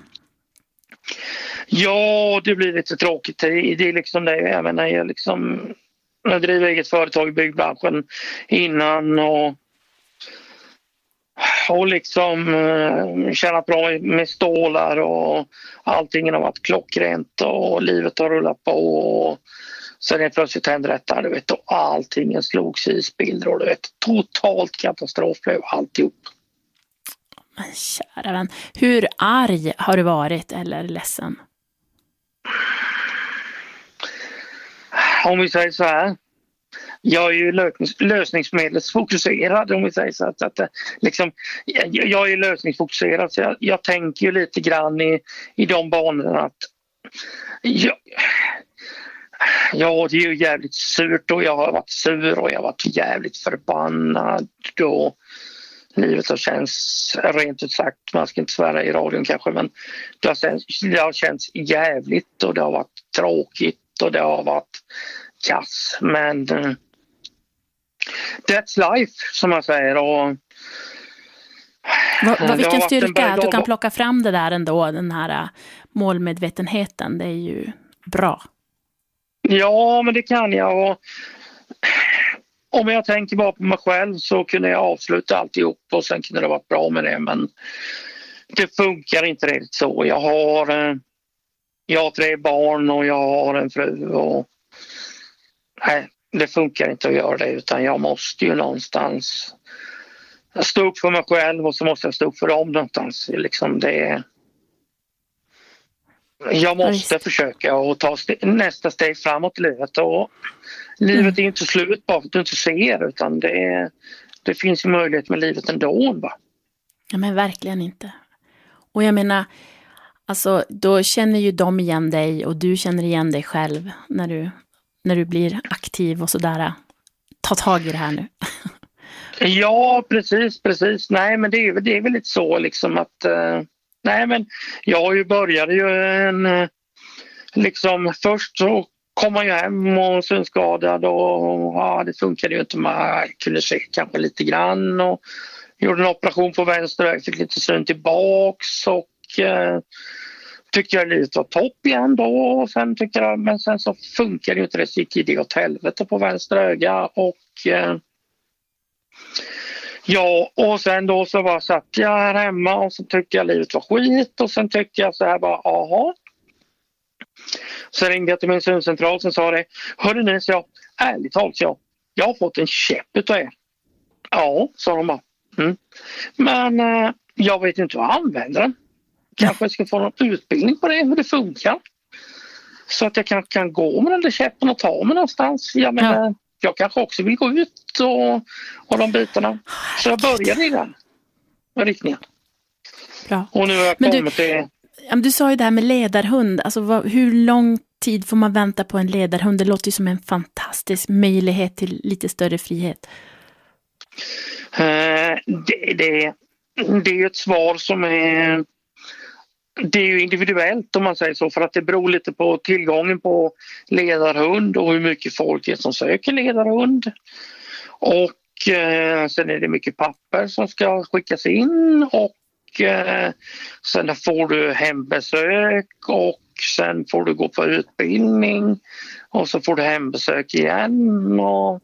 Ja, det blir lite tråkigt. Det är liksom det. Även när jag driver eget företag i byggbranschen innan och liksom tjänat bra med stålar och allting har varit klockrent och livet har rullat på och sen helt plötsligt hände detta, du vet, och allting slogs i spillror och du vet, totalt katastrof blev alltihop. Men kära vän, hur arg har du varit eller ledsen? Om vi säger så här, jag är ju lösningsmedelsfokuserad om vi säger så att liksom, jag är lösningsfokuserad så jag tänker ju lite grann i de banorna att ja, det är ju jävligt surt och jag har varit sur och jag har varit jävligt förbannad och livet har känts rent ut sagt, man ska inte svära i radion kanske, men det har känts jävligt och det har varit tråkigt och det har varit kass, men that's life som man säger. Och vilken styrka att du kan plocka fram det där ändå, den här målmedvetenheten, det är ju bra. Ja, men det kan jag. Och om jag tänker bara på mig själv så kunde jag avsluta alltihop och sen kunde det varit bra med det, men det funkar inte riktigt så. Jag har 3 barn och jag har en fru och nej, det funkar inte att göra det, utan jag måste ju någonstans stå upp för mig själv och så måste jag stå upp för dem någonstans. Liksom jag måste försöka och ta nästa steg framåt i livet, och livet är inte slut bara för att du inte ser, utan det finns ju möjlighet med livet ändå. Va? Ja, men verkligen inte. Och jag menar, alltså, då känner ju de igen dig och du känner igen dig själv när du blir aktiv och sådär. Ta tag i det här nu. Ja, precis. Nej, men det är väl lite så liksom att nej, men jag började ju liksom först så kom man ju hem och synskadad och ja, det funkade ju inte. Man kunde se kanske lite grann och gjorde en operation på vänster och fick lite syn tillbaks och tyckte jag livet var topp igen då, och sen tyckte jag, men sen så funkade ju inte det, så gick det åt helvete på vänster öga och ja, och sen då så bara satt jag här hemma och så tyckte jag livet var skit och sen tyckte jag så här bara, aha. Så ringde jag till min syncentral som sa det, hörde ni, så jag, ärligt talat, jag har fått en käpp utav er. Ja, sa de bara. Men jag vet inte vad jag använder den. Kanske jag ska få någon utbildning på det, hur det funkar. Så att jag kan gå med den där käppen och ta mig någonstans. Jag menar, jag kanske också vill gå ut och de bitarna. Så jag började i den riktningen. Bra. Och nu har jag kommit till... Du sa ju det här med ledarhund. Alltså, hur lång tid får man vänta på en ledarhund? Det låter ju som en fantastisk möjlighet till lite större frihet. Det är ju ett svar som är... Det är ju individuellt om man säger så, för att det beror lite på tillgången på ledarhund och hur mycket folk är som söker ledarhund. Och sen är det mycket papper som ska skickas in och sen får du hembesök och sen får du gå på utbildning och så får du hembesök igen. Och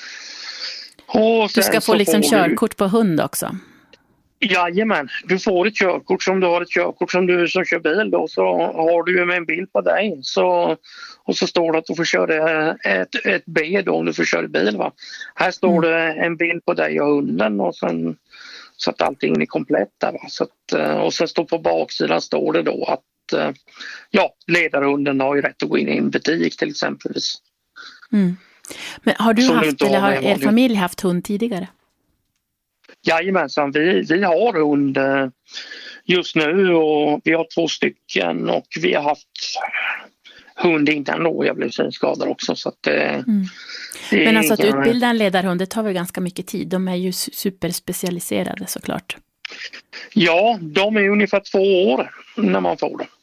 du ska få liksom körkort på hund också? Jajamän, du får ett körkort som du har ett körkort som du som kör bil då, så har du ju med en bild på dig och så står det att du får köra ett B då om du får köra bil, va. Här står det en bild på dig och hunden och sen så att allting är komplett där, va. Så att, och sen står på baksidan står det då att ledarhunden har ju rätt att gå in i en butik till exempelvis. Men har du haft, eller har er familj haft hund tidigare? Jajamensan, vi har hund just nu och vi har 2 stycken och vi har haft hund innan då jag blev synskadad också. Så att, Men alltså att utbilda en ledarhund, det tar väl ganska mycket tid. De är ju superspecialiserade såklart. Ja, de är ungefär 2 år när man får dem.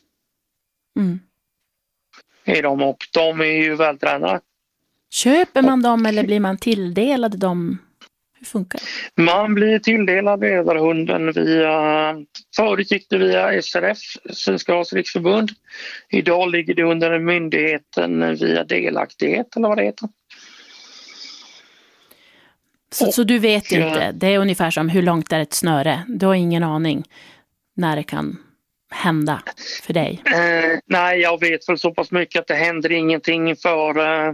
Är de, och de är ju vältränade. Köper man dem eller blir man tilldelad dem? Hur funkar det? Man blir tilldelad ledarhunden förut gick det via SRF, Synskadades riksförbund. Idag ligger det under myndigheten via delaktighet eller vad det heter. Så du vet inte, det är ungefär som hur långt är ett snöre. Du har ingen aning när det kan hända för dig. Nej, jag vet väl så pass mycket att det händer ingenting för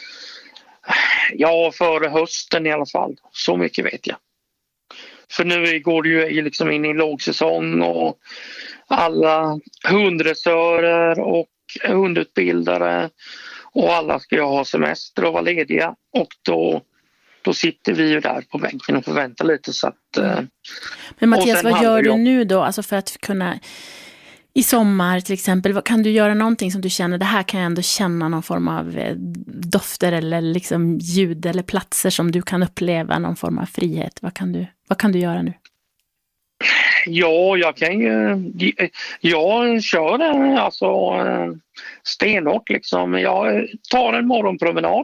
hösten i alla fall. Så mycket vet jag. För nu går det ju liksom in i lågsäsong och alla hunddressörer och hundutbildare och alla ska ju ha semester och vara lediga, och då sitter vi ju där på bänken och förväntar lite. Så att, men Mattias, vad gör du nu då? Alltså för att kunna i sommar till exempel, kan du göra någonting som du känner, det här kan jag ändå känna någon form av dofter eller liksom ljud eller platser som du kan uppleva någon form av frihet. Vad kan du göra nu? Ja, jag kör alltså stenhårt liksom. Jag tar en morgonpromenad.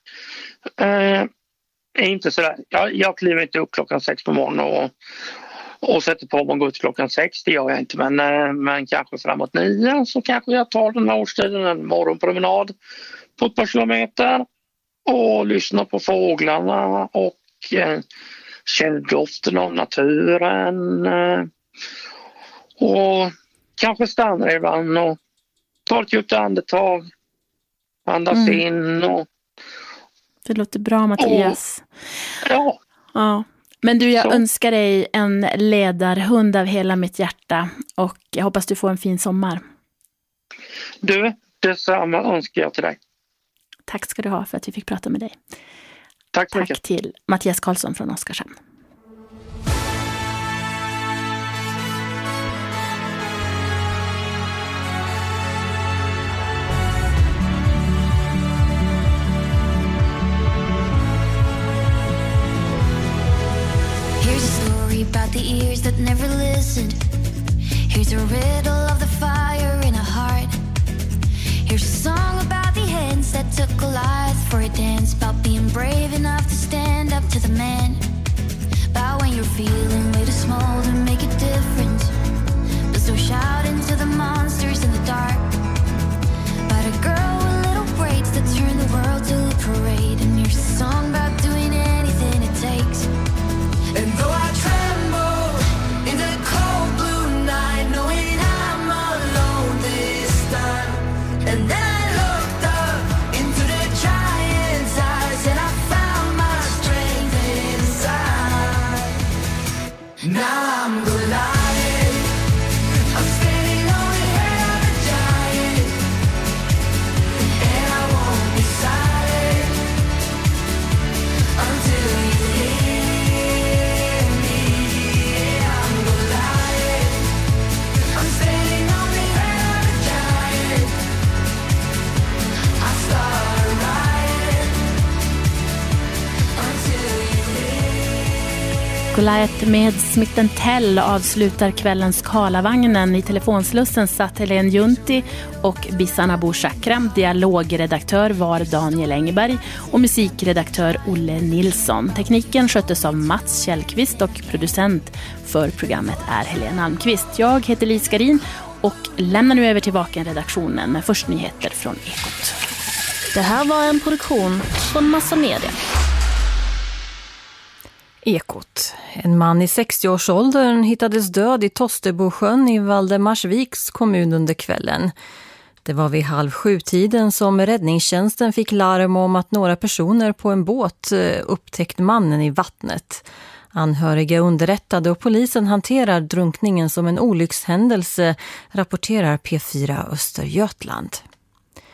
Är inte sådär. Jag kliver inte upp klockan 6 på morgonen och sätter på mig och går ut klockan 6. Det gör jag inte, men kanske framåt 9 så kanske jag tar den här årstiden en morgonpromenad på ett par kilometer och lyssnar på fåglarna och känner doften av naturen och kanske stannar ibland och tar ett djupt andetag, andas in och... Det låter bra, Mattias. Ja. Men du, jag önskar dig en ledarhund av hela mitt hjärta och jag hoppas du får en fin sommar. Du, detsamma önskar jag till dig. Tack ska du ha för att vi fick prata med dig. Tack så mycket. Tack till Mattias Karlsson från Oskarshamn. About the ears that never listened. Here's a riddle of the fire in a heart. Here's a song about the hands that took Goliath for a dance. About being brave enough to stand up to the man. About when you're feeling way too small to make a difference, but still shouting to the monsters in the dark. About a girl with little braids that turned the world to a parade. And here's a song about doing anything it takes. And though I tremble in the cold blue night, knowing I'm alone this time. And then I looked up into the giant's eyes, and I found my strength inside. Now I'm Goliath. I'm standing on the head of a giant, and I won't be silent until you hear. Goliath med Smith & Tell avslutar kvällens Karlavagnen. I telefonslussen satt Helene Junti och Bissan Abu Chakram. Dialogredaktör var Daniel Engberg och musikredaktör Olle Nilsson. Tekniken sköttes av Mats Källqvist och producent för programmet är Helene Almqvist. Jag heter Lise Garin och lämnar nu över till Vaken-redaktionen med först nyheter från Ekot. Det här var en produktion från Massa Media. Ekot. En man i 60-årsåldern hittades död i Tostebosjön i Valdemarsviks kommun under kvällen. Det var vid 6:30 som räddningstjänsten fick larm om att några personer på en båt upptäckt mannen i vattnet. Anhöriga underrättade och polisen hanterar drunkningen som en olyckshändelse, rapporterar P4 Östergötland.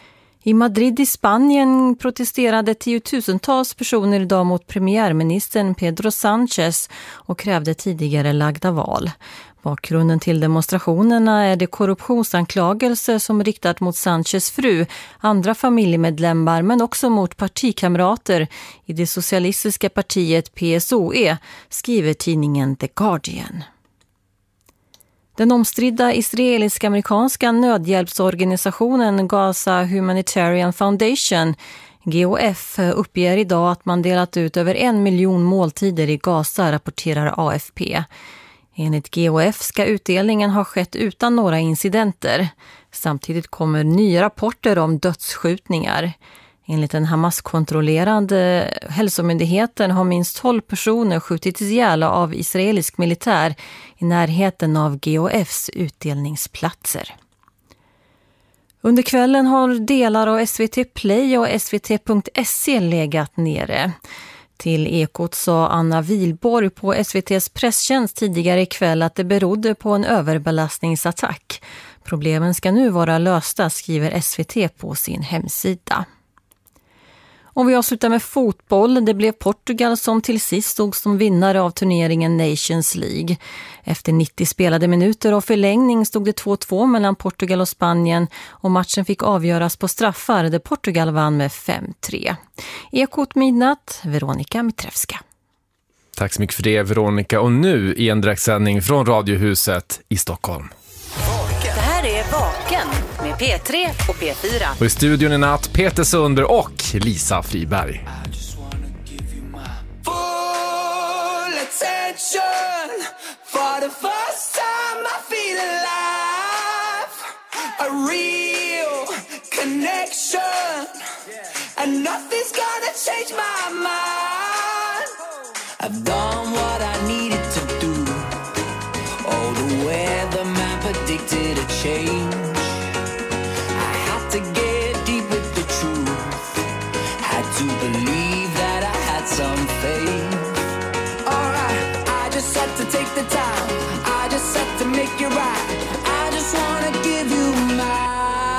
I Madrid i Spanien protesterade tiotusentals personer idag mot premiärministern Pedro Sánchez och krävde tidigare lagda val. Bakgrunden till demonstrationerna är det korruptionsanklagelser som riktat mot Sánchez fru, andra familjemedlemmar men också mot partikamrater i det socialistiska partiet PSOE, skriver tidningen The Guardian. Den omstridda israelisk-amerikanska nödhjälpsorganisationen Gaza Humanitarian Foundation, GHF, uppger idag att man delat ut över 1 miljon måltider i Gaza, rapporterar AFP. Enligt GHF ska utdelningen ha skett utan några incidenter. Samtidigt kommer nya rapporter om dödsskjutningar. Enligt den Hamas-kontrollerande hälsomyndigheten har minst 12 personer skjutits ihjäl av israelisk militär i närheten av GHFs utdelningsplatser. Under kvällen har delar av SVT Play och svt.se legat nere. Till Ekot sa Anna Wilborg på SVTs presstjänst tidigare ikväll att det berodde på en överbelastningsattack. Problemen ska nu vara lösta, skriver SVT på sin hemsida. Och vi avslutar med fotboll. Det blev Portugal som till sist stod som vinnare av turneringen Nations League. Efter 90 spelade minuter och förlängning stod det 2-2 mellan Portugal och Spanien och matchen fick avgöras på straffar där Portugal vann med 5-3. Ekot midnatt, Veronica Mitrevska. Tack så mycket för det, Veronica. Och nu i en direktsändning från Radiohuset i Stockholm. Det här är Vaken med P3 och P4. Och i studion i natt Peter Sunder och Lisa Friberg. Full attention. For the first time I feel alive. A real connection. And nothing's gonna change my mind. I've done what I needed to do. Oh, the weatherman predicted a change. I had to get deep with the truth. Had to believe that I had some faith. Alright, I just had to take the time. I just had to make it right. I just wanna give you my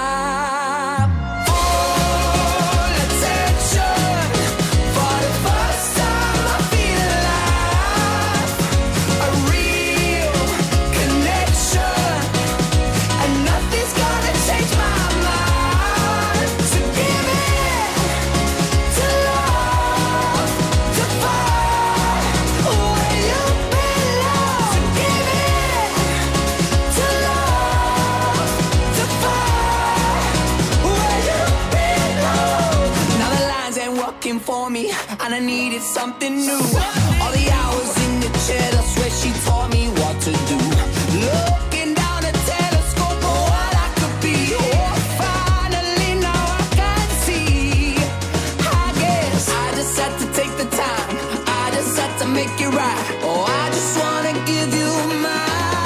full attention. For the first time I feel alive. A real connection. And nothing's gonna change my mind. So give it to love, to find where you belong. So give it to love, to find where you belong. Now the lines ain't working for me, and I needed something new. All the hours in the chair, I swear she taught me what to do. Looking down a telescope of what I could be. Oh, finally now I can see. I guess I just had to take the time. I just had to make it right. Oh, I just wanna give you my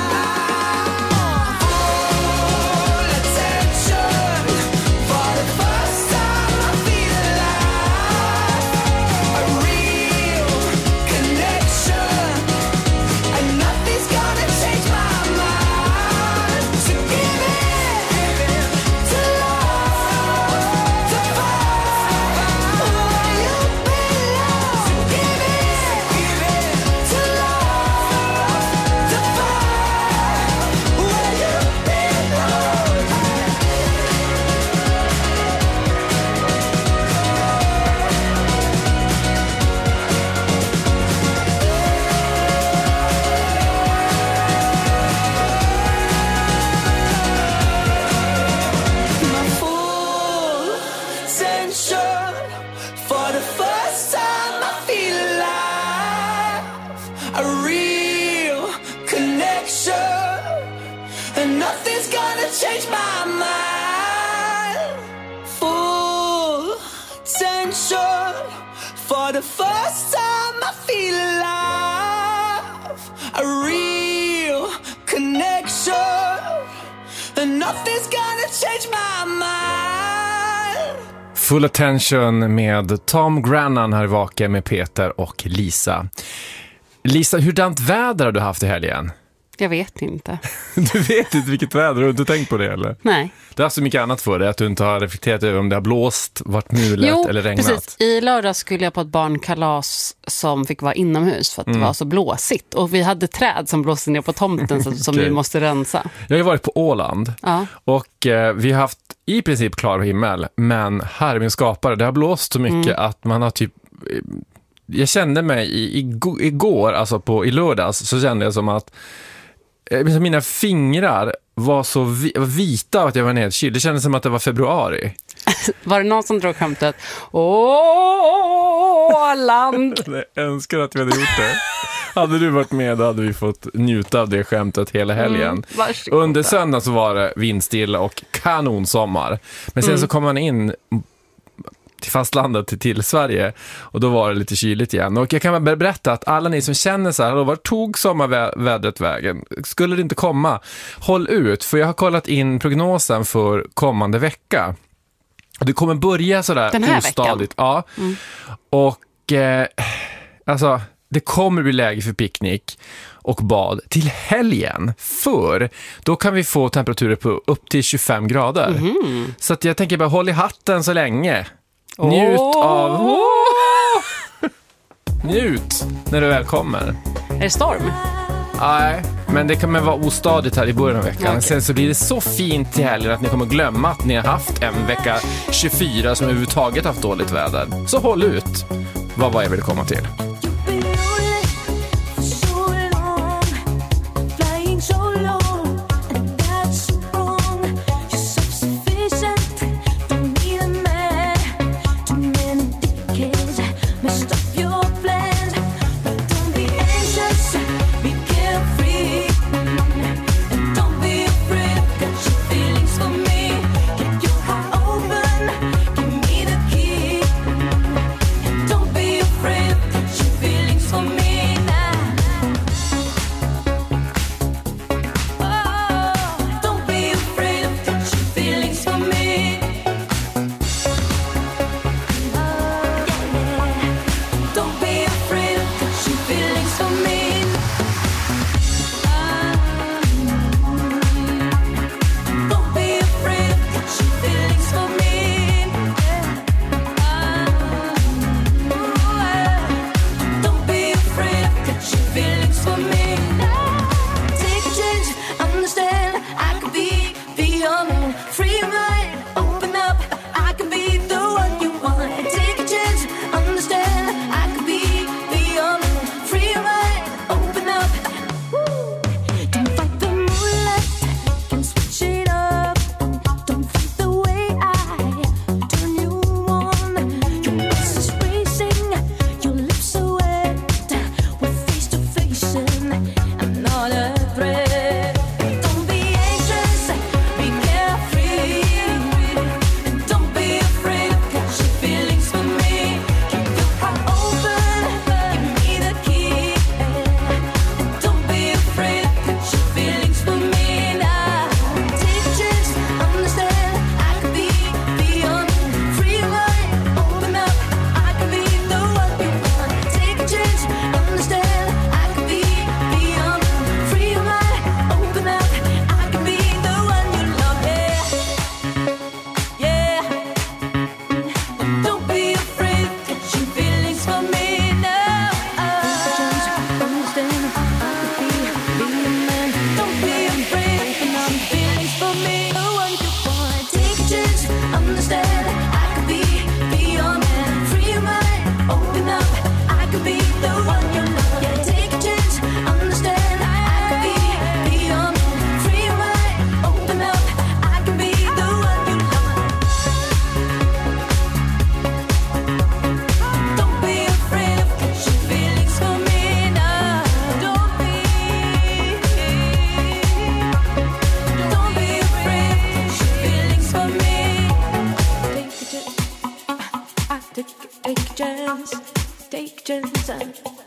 full attention. For the first time I feel alive. A real connection. And nothing's gonna change my mind. So give it to love, to find where you belong. So give it to love, to find where you belong. My full attention. For the first time I feel alive. A real connection. And nothing's gonna change my mind. Full attention. For the first time I feel alive. A real connection. And nothing's gonna change my mind. Full Attention med Tom Grennan här vaken med Peter och Lisa. Lisa, hurdant väder har du haft i helgen? Jag vet inte. Du vet inte vilket väder, har du inte tänkt på det eller? Nej. Det är så mycket annat för dig att du inte har reflekterat över om det har blåst, varit mulet eller regnat. Precis. I lördag skulle jag på ett barnkalas som fick vara inomhus för att det var så blåsigt. Och vi hade träd som blåste ner på tomten som vi måste rensa. Jag har ju varit på Åland och vi har haft i princip klar himmel, men här min skapare, det har blåst så mycket att man har typ... Jag kände mig igår, alltså i lördags, så kände jag som att mina fingrar var så vita att jag var nedkyld. Det kändes som att det var februari. Var det någon som drog skämtet? Åland! Jag önskar att vi hade gjort det. Hade du varit med hade vi fått njuta av det skämtet hela helgen. Under söndag så var det vindstilla och kanonsommar. Men sen så kom man in till fastlandet till Sverige och då var det lite kyligt igen. Och jag kan berätta att alla ni som känner så här, var tog sommarvädret vägen? Skulle det inte komma? Håll ut, för jag har kollat in prognosen för kommande vecka. Det kommer börja sådär den här ostadigt. Veckan. Ja. Och alltså, det kommer bli läge för picknick och bad till helgen. För då kan vi få temperaturer på upp till 25 grader. Så att jag tänker bara, håll i hatten så länge. Njut av... Njut när du väl kommer. Är det storm? Nej, men det kan vara ostadigt här i början av veckan. Okay. Sen så blir det så fint till helgen att ni kommer glömma att ni har haft en vecka 24 som överhuvudtaget haft dåligt väder. Så håll ut. Vad jag vill komma till. Take a chance,